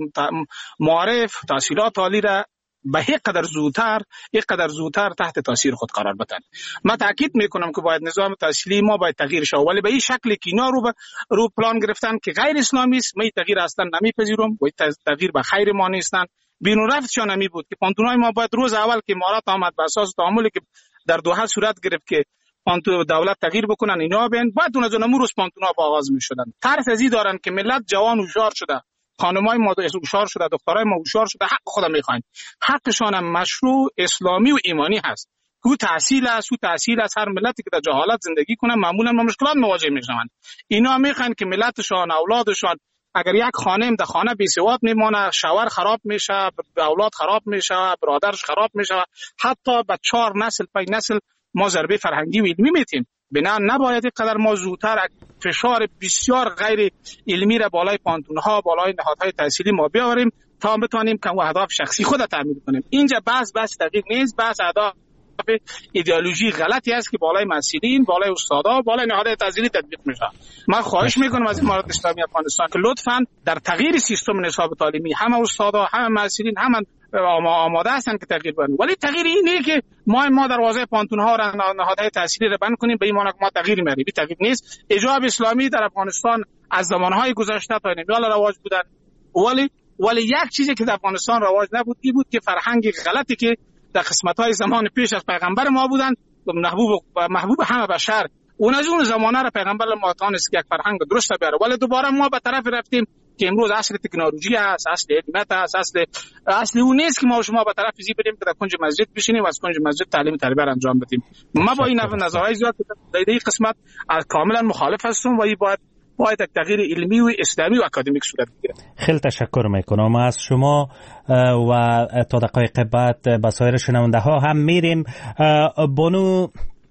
معرف تحصیلات عالی را به یک قدر زودتر یک قدر زودتر تحت تاثیر خود قرار بدن. من تاکید میکنم که باید نظام تحصیلی ما باید تغییر شود، ولی به این شکلی که اینا رو رو پلان گرفتن که غیر اسلامی است، من تغییر اصلا نمیپذیرم. باید تغییر به خیر ما نیستن. بیرون رفتشان نمی بود که پانتونای ما باید روز اول که امارات آمد به اساس تعاملی که در دوحه صورت گرفت که پانتون دولت تغییر بکنن اینا بین، بعد اون از اون روز پانتونا با آغاز میشدن. طرز ازی دارن که ملت جوان هوشیار شده، خانمای ما هوشیار شده، دخترای ما هوشیار شده، حق خود میخواین. حقشان هم مشروع اسلامی و ایمانی هست. او تحصیل است، او تحصیل است. هر ملتی که در جهالت زندگی کنه معمولا با مشکلات مواجه میشن. اینا میخواین که ملتشان، اولادشان، اگر یک خانم در خانه بی سواد میمونه، شوهر خراب میشه، اولاد خراب میشه، برادرش خراب میشه، حتی به چهار نسل پای نسل ما ضربه فرهنگی و علمی میتیم. بنا نباید اینقدر ما زودتر فشار بسیار غیر علمی را بالای پانتونها، بالای نهادهای تحصیلی ما بیاوریم تا بتونیم که اهداف شخصی خود تعمیر کنیم. اینجا بحث بحث دقیق نیست، بحث اهداف ایدئولوژی غلطی است که بالای مسئولین، بالای استادا، بالای نهادهای تحصیلی تطبیق میشه. من خواهش میکنم از امارات اسلامی افغانستان که لطفاً در تغییر سیستم نصاب تعلیمی همه استادا، همه مسئولین، همه آماده هستن که تغییر بدن، ولی تغییر اینه که ما ما دروازه پانتونها را، نهادهای تحصیلی را بند کنیم به این معنی که ما تغییر میاریم. این تغییر نیست. حجاب اسلامی در افغانستان از زمانهای گذشته تا نمیال رواج بودن، ولی ولی یک چیزی که در افغانستان رواج نبود این بود که فرهنگ غلطی که در قسمت‌های زمان پیش از پیغمبر ما بودن محبوب محبوب همه بشر، اون از اون زمانه را پیغمبر ما تونست که یک فرهنگ درست بیاره، ولی دوباره ما به طرف رفتیم که امروز اصل تکنولوژی است، اصل علمیت است، اصل اصل اون نیست که ما شما به طرف زی بریم که در کنج مسجد بشینیم و از کنج مسجد تعلیم تربیت انجام بدیم. ما با این نظرهای زیاد در این قسمت کاملا مخالف هستم و این باید باید تغییر علمی و اسلامی و اکادمیک صورت بگیره. خیلی تشکر میکنم از شما و تا دقایق بعد به سایر شنونده ها هم میریم. بانو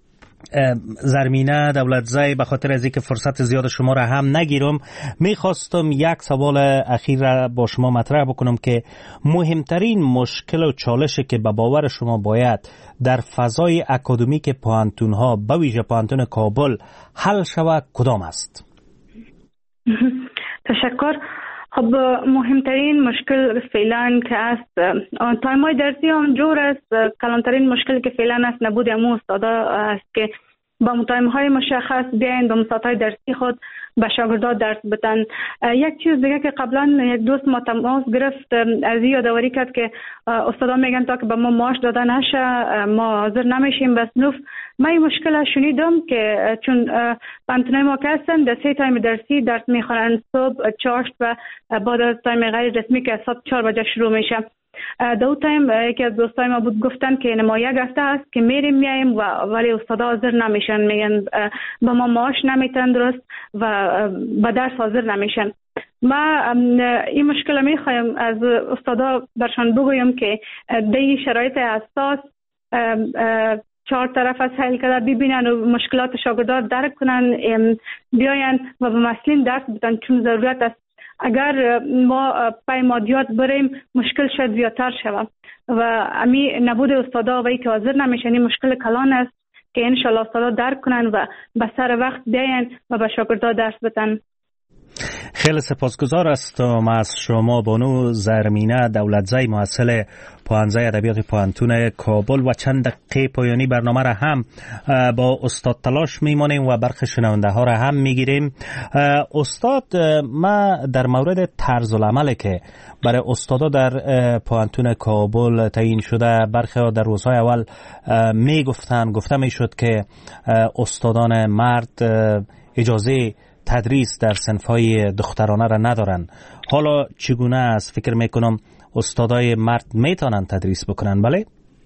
زرمینه دولتزی، به خاطر از اینکه فرصت زیاد شما را هم نگیرم، میخواستم یک سوال اخیر را با شما مطرح بکنم که مهمترین مشکل و چالشی که به باور شما باید در فضای اکادمیک پوهنتون ها به ویژه پوهنتون کابل حل شود کدام است؟ تشکر. خب مهمترین مشکل فعلا که است تایمای درسی هم جور است. کلانترین مشکل که فعلا است نبود امو استادا است که با تایمهای مشخص بیاین با مساعدهای درسی خود به شاگردان درس بدن. یک چیز دیگه که قبلا یک دوست ما تماس گرفت از یادآوری کرد که استادا میگن تا که به ما معاش داده نشه ما حاضر نمیشیم به صنف. من این مشکل شنیدم که چون پانتونای ما که هستن در سه تایم درسی درس میخورن، صبح چاشت و بعد از تایم غیر رسمی که صبح چهار بجه شروع میشه. دو تایم یکی از دوستای ما بود گفتن که ما یک هفته است که میریم میایم و ولی استادا حاضر نمیشن، میگن به ما معاش نمیتن درست و به درس حاضر نمیشن. ما این مشکل میخوایم از استادا برشان بگویم که در شرایط حساس چهار طرف از حل کرده ببینن و مشکلات شاگردان درک کنن، بیاین و به مسئولین درس بدن چون ضرورت است. اگر ما پای مادیات بریم مشکل شاید زیادتر شود و امی نبود استادا و ای که حاضر نمیشن این مشکل کلان است که انشالله استادا درک کنن و به سر وقت بیاین و به شاگردان درس بدن. خیلی سپاسگزار هستم از شما بانو زرمینه دولتزی، محصل پوهنځی ادبیات پوهنتون کابل و چند دقیقه پایانی برنامه را هم با استاد تلاش میمانیم و برخی شنونده ها را هم میگیریم. استاد، ما در مورد طرز العمل که برای استادا در پوهنتون کابل تعیین شده، برخی ها در روزهای اول میگفتن گفته میشد که استادان مرد اجازه تدریس در صنف‌های دخترانه را ندارن. حالا چگونه است؟ فکر میکنم استادای مرد میتونن تدریس بکنن. بله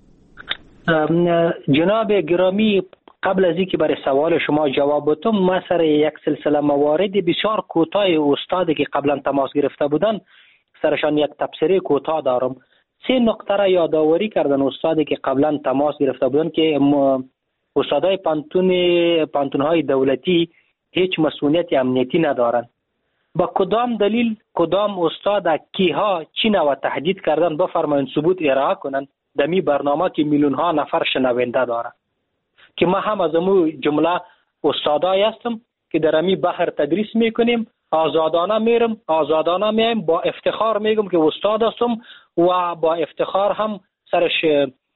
جناب گرامی، قبل از اینکه برای سوال شما جواب بدم، ما سر یک سلسله موارد بسیار کوتاه استادی که قبلا تماس گرفته بودن سرشان یک تبصره کوتاه دارم. سه نکته را یادآوری کردن استادی که قبلا تماس گرفته بودن که استادای پانتون پانتون‌های دولتی هیچ مسئولیت امنیتی ندارن. با کدام دلیل کدام استاد کیها چی نوع تهدید کردن بفرمایید ثبوت ارائه کنن در می برنامه که میلیون ها نفر شنونده داره. که ما هم از امو جمله استادای هستم که در امی بحر تدریس میکنیم، آزادانه میرم آزادانه میایم، با افتخار میگم که استاد هستم و با افتخار هم سرش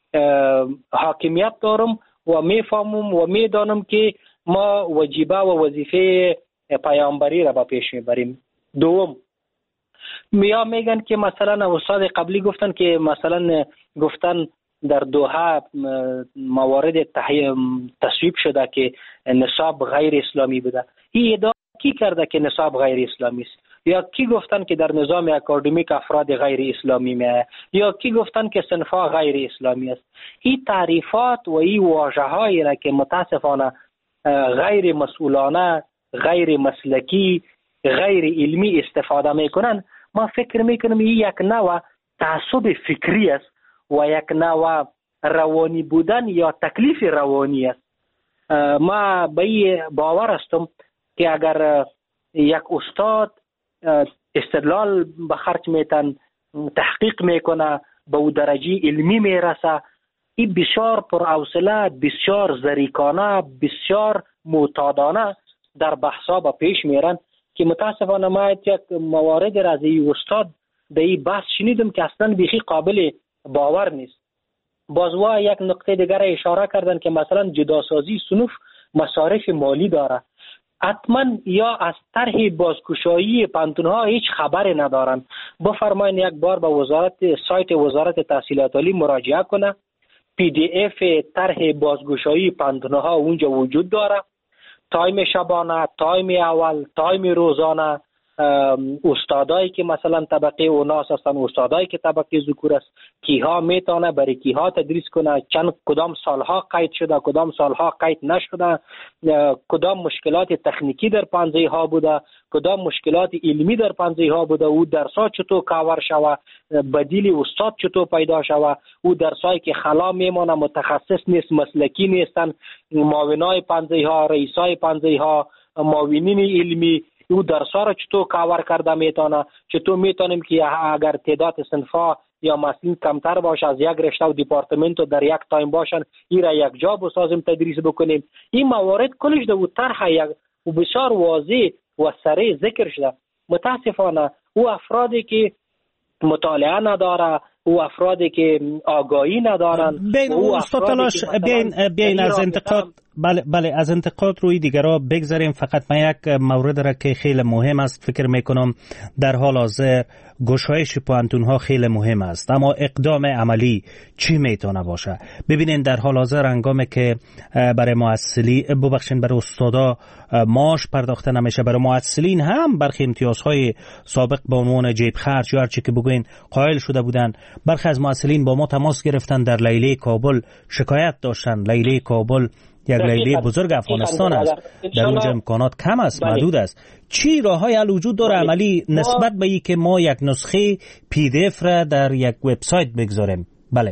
حاکمیت دارم و میفهمم و میدانم که ما واجبه و وظیفه پیامبری را با پیش میبریم. دوم، میا میگن که مثلا استاد قبلی گفتن که مثلا گفتن در دوحه موارد تصویب شده که نصاب غیر اسلامی بوده. این ادعا کی کرده که نصاب غیر اسلامی است؟ یا کی گفتن که در نظام اکادمیک افراد غیر اسلامی میه؟ یا کی گفتن که صنفا غیر اسلامی است؟ این تعریفات و این واژه‌هایی را که متاسفانه غیر مسئولانه، غیر مسلکی، غیر علمی استفاده میکنن، ما فکر میکنم این یک نوع تعصب فکری است و یک نوع روانی بودن یا تکلیف روانی است. ما به این باور هستم که اگر یک استاد استدلال به خرج میتن، تحقیق میکنه، به او درجه علمی میرسه، این بسیار پرحوصله، بسیار ظریفانه، بسیار معتادانه در بحثا با پیش میرن که متاسفانه ما یک موارد را از این استاد در این بحث شنیدم که اصلا بیخی قابل باور نیست. بازوا یک نقطه دیگر اشاره کردن که مثلا جداسازی صنوف مصارف مالی داره. حتما یا از طرح بازگشایی پانتون‌ها هیچ خبری ندارن. بفرمایید یک بار به وزارت سایت وزارت تحصیلات عالی مراجعه کنه. پی دی اف طرح بازگشایی پانتون‌ها اونجا وجود داره. تایم شبانه، تایم اول، تایم روزانه، استادایی که مثلا طبقه اوناس هستن، استادایی که طبقه ذکور است، کیها میتونه برای کیها تدریس کنه، چند کدام سالها قید شده، کدام سالها قید نشده، کدام مشکلات تکنیکی در پانزه ها بوده، کدام مشکلات علمی در پانزه ها بوده، او درسا چطور کاور شوه، بدیل استاد چطور پیدا شوه، او درسایی که خلا میمونه، متخصص نیست، مسلکی نیستن، معاونای پانزه ها، رئیسای پانزه ها، معاونین علمی، او درسا را چطور کاور کرده میتونه، چطور میتونیم که اگر تعداد صنفا یا مسئولین کمتر باشه از یک رشته و دیپارتمنت در یک تایم باشن این را یک جا بسازیم تدریس بکنیم. این موارد کلش در طرح یک و بسیار واضح و سریع ذکر شده. متاسفانه او افرادی که مطالعه نداره، او افرادی که آگاهی ندارن، بین او استاد تلاش بین بین از انتقاد بله بله از انتقاد روی دیگرها بگذاریم. فقط من یک مورد را که خیلی مهم است فکر میکنم در حال حاضر گشایش پوانتون ها خیلی مهم است، اما اقدام عملی چی میتونه باشه؟ ببینین در حال حاضر هنگامی که برای معسلی ببخشین برای استادا معاش پرداخته نمیشه، برای معسلین هم برخی امتیازهای سابق به عنوان جیب خرج یا هر چی که بگوین قائل شده بودن. برخی از معسلین با ما تماس گرفتن، در لیله کابل شکایت داشتن. لیله کابل یک لیله بزرگ افغانستان است، در اونجا امکانات کم است، محدود است. چی راههای حل وجود داره عملی نسبت به این که ما یک نسخه پی دی اف را در یک وبسایت بگذاریم؟ بله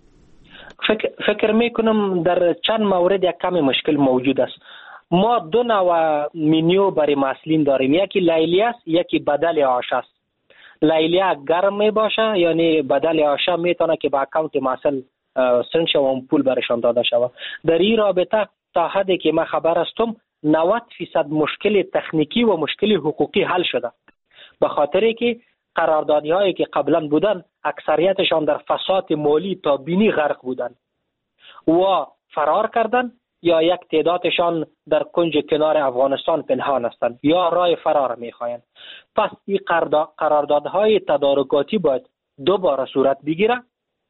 فکر, فکر میکنم در چند مورد یک کمی مشکل موجود است. ما دو نوع منیو برای مسئولین داریم، یکی لیلی است، یکی بدل آش است. لیلی گرم می باشه، یعنی بدل آش میتونه که با اکانت مسئول سند شود و پول برشان داده شود. در این رابطه تا حدی که من خبر هستم نود فیصد مشکل تکنیکی و مشکل حقوقی حل شده، به خاطری که قراردادی هایی که قبلا بودن اکثریتشان در فساد مالی تا بینی غرق بودن و فرار کردن، یا یک تعدادشان در کنج کنار افغانستان پنهان هستند یا راه فرار میخواهند. پس این قراردادهای تدارکاتی باید دوباره صورت بگیره.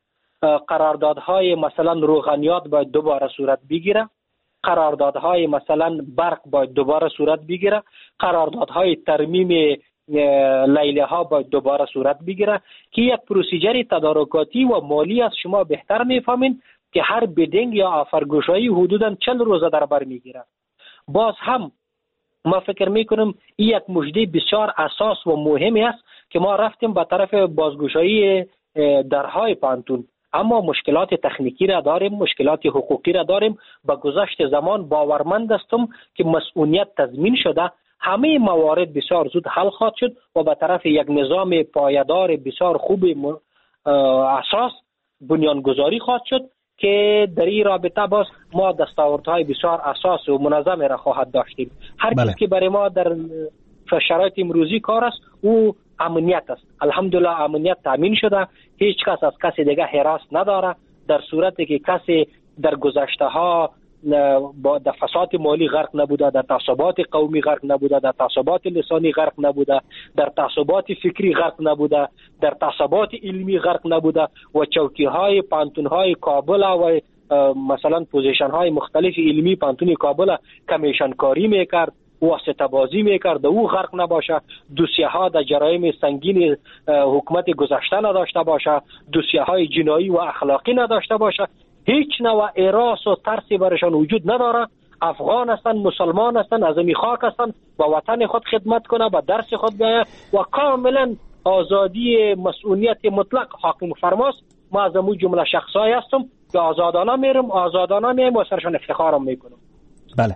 قراردادهای مثلا روغنیات باید دوباره صورت بگیره. قراردادهای مثلا برق باید دوباره صورت بگیره. قراردادهای ترمیم لیله ها باید دوباره صورت بگیره که یک پروسیجر تدارکاتی و مالی است. شما بهتر میفهمین که هر بیدینگ یا آفرگوشایی حدوداً چل روزه در بر میگیره. باز هم ما فکر میکنم این یک مژده بسیار اساس و مهمی است که ما رفتیم به طرف بازگشایی درهای پانتون، اما مشکلات تکنیکی را داریم، مشکلات حقوقی را داریم. با گذشت زمان باورمند هستم که مسئولیت تضمین شده، همه موارد بسیار زود حل خواهد شد و به طرف یک نظام پایدار بسیار خوب اساس بنیانگذاری خواهد شد که در این رابطه باز ما دستاوردهای بسیار اساس و منظم را خواهد داشتیم. هر بله. کسی که برای ما در شرایط امروزی کار است او امنیت است. الحمدلله امنیت تامین شده، هیچ کس از کسی دیگه حراس نداره. در صورتی که کسی در گذشته ها با در فساد مالی غرق نبوده، در تعصبات قومی غرق نبوده، در تعصبات لسانی غرق نبوده، در تعصبات فکری غرق نبوده، در تعصبات علمی غرق نبوده و چوکی های پانتون های کابل و مثلا پوزیشن های مختلف علمی پانتون کابل کمیشن کاری میکرد، واسطه بازی میکرد، او غرق نباشه، دوسیه ها در جرایم سنگین حکومت گذشته نداشته باشه، دوسیه های جنایی و اخلاقی نداشته باشه، هیچ نوع اراس و ترسی برشان وجود نداره. افغان هستن، مسلمان هستن، از این خاک هستن، با وطن خود خدمت کنه، با درس خود بیاید و کاملا آزادی مسئولیت مطلق حاکم فرماست. ما از امو جمله شخصایی هستم که آزادانه میرم، آزادانه میرم و سرشان افتخارم میکنم. بله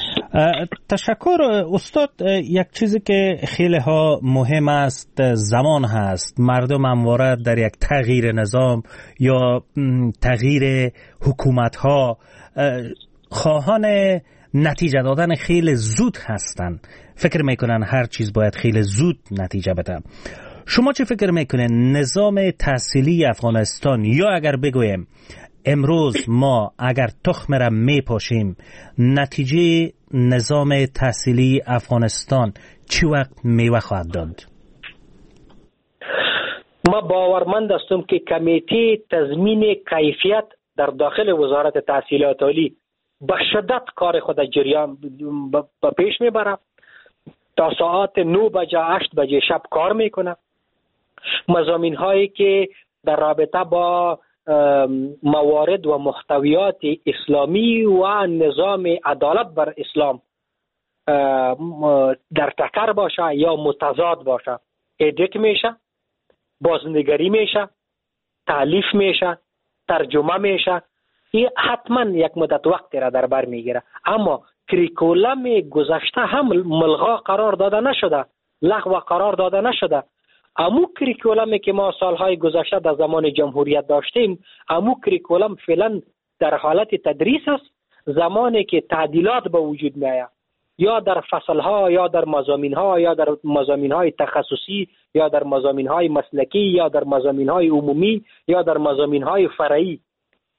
تشکر استاد. یک چیزی که خیلی ها مهم است زمان هست. مردم همواره در یک تغییر نظام یا تغییر حکومت ها خواهان نتیجه دادن خیلی زود هستند. فکر میکنن هر چیز باید خیلی زود نتیجه بده. شما چه فکر میکنین نظام تحصیلی افغانستان، یا اگر بگویم امروز ما اگر تخم را میپاشیم نتیجه نظام تحصیلی افغانستان چی وقت میوه خواهد داد؟ ما باورمند هستم که کمیته تضمین کیفیت در داخل وزارت تحصیلات عالی به شدت کار خود جریان به پیش میبره. تا ساعت نه بجه هشت بجه شب کار میکنه. مضامین هایی که در رابطه با موارد و محتویات اسلامی و نظام عدالت بر اسلام در تکر باشه یا متضاد باشه ادیت میشه، بازنگری میشه، تالیف میشه، ترجمه میشه. این حتما یک مدت وقت را در بر میگیره. اما کریکولم گذشته هم ملغا قرار داده نشده، لغو قرار داده نشده. امو کریکولمی که ما سالهای گذشته در زمان جمهوریت داشتیم، امو کریکولم فعلا در حالت تدریس است. زمانی که تعدیلات به وجود میاد یا در فصلها یا در مضامینها یا در مضامینهای تخصصی یا در مضامینهای مسلکی یا در مضامینهای عمومی یا در مضامینهای فرعی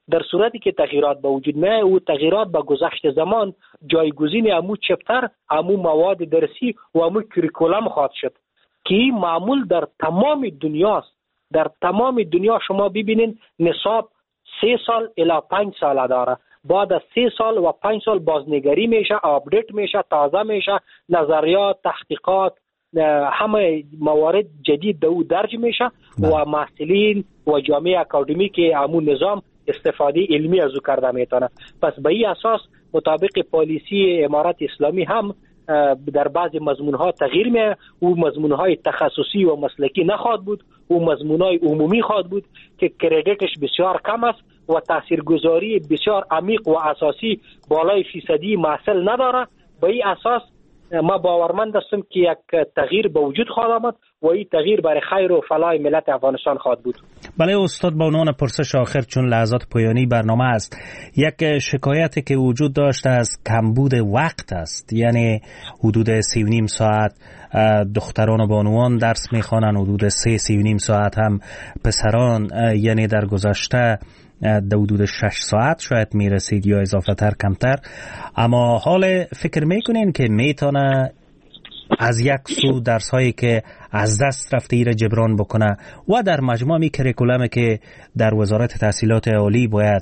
در صورتی که تغییرات به وجود میاد او تغییرات به گذشت زمان جایگزین امو چپتر، امو مواد درسی و امو کریکولم خواهد شد که این معمول در تمام دنیاست. در تمام دنیا شما ببینین نصاب سه سال الی پنج سال داره، بعد از سه سال و پنج سال بازنگری میشه، آپدیت میشه، تازه میشه، نظریات، تحقیقات، همه موارد جدید دو درج میشه و محصلین و جامعه اکادمیک امون نظام استفاده علمی از او کرده میتونه. پس به این اساس مطابق پالیسی امارت اسلامی هم در بعضی مضمونها تغییر میه، او مضمونهای تخصصی و مسلکی نخواهد بود، او مضمونهای عمومی خواهد بود که کردیتش بسیار کم است و تاثیرگذاری بسیار عمیق و اساسی بالای فیصدی محصل نداره. به این اساس ما باورمند هستم که یک تغییر به وجود خواهد آمد و این تغییر برای خیر و فلاح ملت افغانستان خواهد بود. بله استاد، با عنوان پرسش آخر چون لحظات پایانی برنامه است، یک شکایتی که وجود داشته از کمبود وقت است، یعنی حدود سی و نیم ساعت دختران و بانوان درس میخوانند، حدود سه سی و نیم ساعت هم پسران، یعنی در گذشته در حدود شش ساعت شاید میرسید یا اضافه تر کمتر. اما حال فکر میکنین که میتونه از یک سو درس هایی که از دست رفته ای را جبران بکنه و در مجموع می کریکولمی که در وزارت تحصیلات عالی باید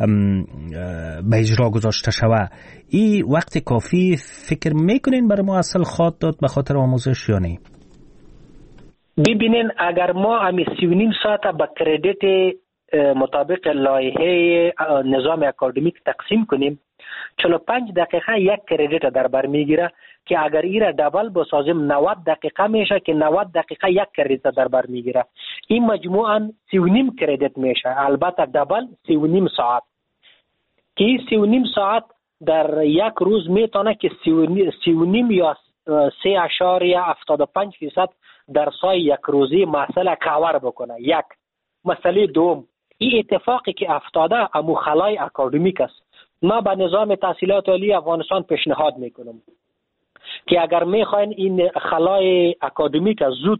به اجرا گذاشته شود، این وقت کافی فکر میکنین برای محصل خواهد داد به خاطر آموزش یا نه؟ ببینین اگر ما همی سی و نیم ساعت به کردیت مطابق لایحه نظام اکادمیک تقسیم کنیم، چهل و پنج دقیقه یک کردیت در بر میگیره که اگر این را دبل بسازیم نود دقیقه میشه که نود دقیقه یک کردیت در بر میگیره. این مجموعاً سی و نیم کردیت میشه، البته دبل سی و نیم ساعت که این سی و نیم ساعت در یک روز میتونه که سی و نیم یا سه اشاریه هفتاد و پنج فیصد درسای یک روزی مسئله کاور بکنه. یک مسئله دوم، این اتفاقی که افتاده امو خلای اکادمیک است. ما به نظام تحصیلات عالی افغانستان پیشنهاد میکنم که اگر میخواین این خلای اکادمیک زود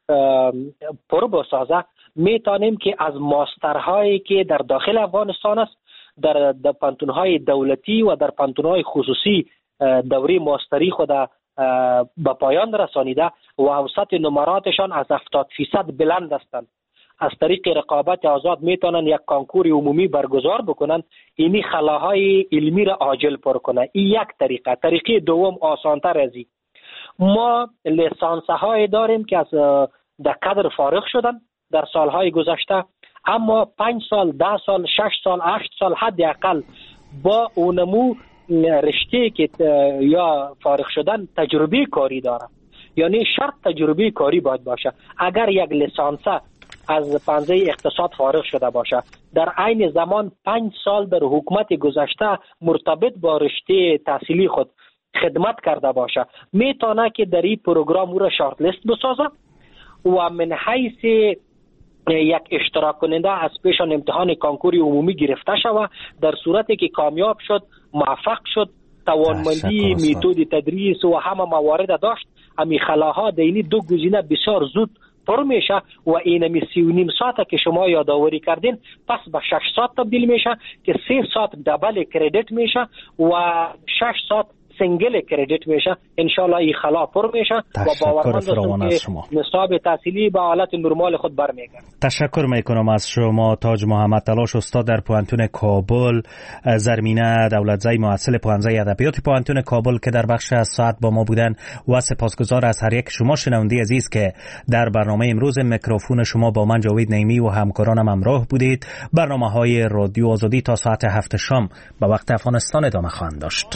پر بسازه، میتونیم که از ماسترهایی که در داخل افغانستان است در در پانتونهای دولتی و در پانتونهای خصوصی دوره ماستری خود به پایان رسانیده و اوسط نمراتشان از هفتاد فیصد بلند هستند. از طریق رقابت آزاد میتونن یک کانکور عمومی برگزار بکنن، اینی خلاهای علمی را عاجل پر کنه. این یک طریقه. طریقه دوم آسانتر از این، ما لیسانس های داریم که از در قدر فارغ شدن در سالهای گذشته، اما پنج سال، ده سال، شش سال، هشت سال حداقل با اونمو رشته که یا فارغ شدن تجربه کاری داره، یعنی شرط تجربه کاری باید باشه. اگر یک لیسانس از پنجه اقتصاد فارغ شده باشه، در عین زمان پنج سال در حکومت گذشته مرتبط با رشته تحصیلی خود خدمت کرده باشه، میتونه که در این پروگرام او را شارت لیست بسازه و من حیث یک اشتراک کننده از پیشان امتحان کانکور عمومی گرفته شود. در صورتی که کامیاب شد، موفق شد، توانمندی میتود تدریس و همه موارد داشت، امی خلاها دینی دو گزینه بسیار زود پر میشه و اینمی سی و نیم ساعت که شما یادآوری کردین پس به شش ساعت تبدیل میشه که سه ساعت دبل کردیت میشه و شش ساعت سنگل کردیت میشه. انشالله این خلا پر میشه و باورمند هستم که نصاب تحصیلی به حالت نرمال خود برمیگرده. تشکر میکنم از شما تاج محمد تلاش، استاد در پوهنتون کابل، زرمینه دولتزی محصل پوهنځی ادبیات پوهنتون کابل که در بخش از ساعت با ما بودن و سپاسگزار از هر یک شما شنونده عزیز که در برنامه امروز میکروفون شما با من جاوید نعیمی و همکارانم همراه بودید. برنامه های رادیو آزادی تا ساعت هفت شام به وقت افغانستان ادامه خواهند داشت.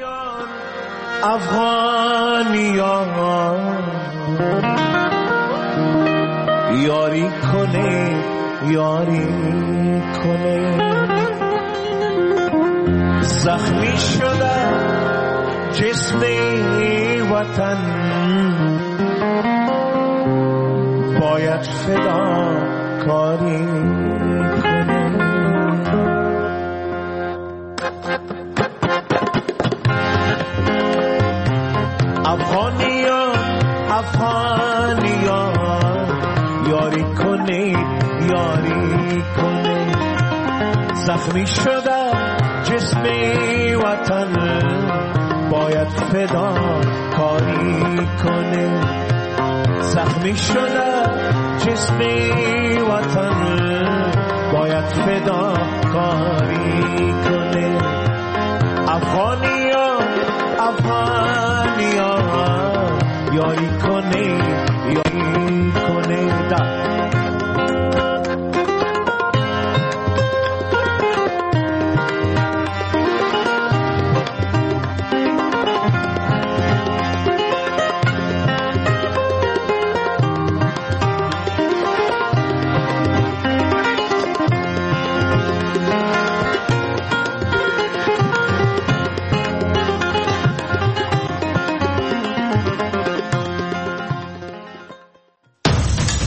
افغانیان یاری کنه یاری کنه، زخمی شده جسم وطن باید فدا کاری کنه. افغانیان افغانیان یاری کنید یاری کنید، زخمی شده جسم وطن باید فدا کاری کنه زخمی شده جسم وطن باید فدا کاری کنه افغانیان افغانیان یاری کنه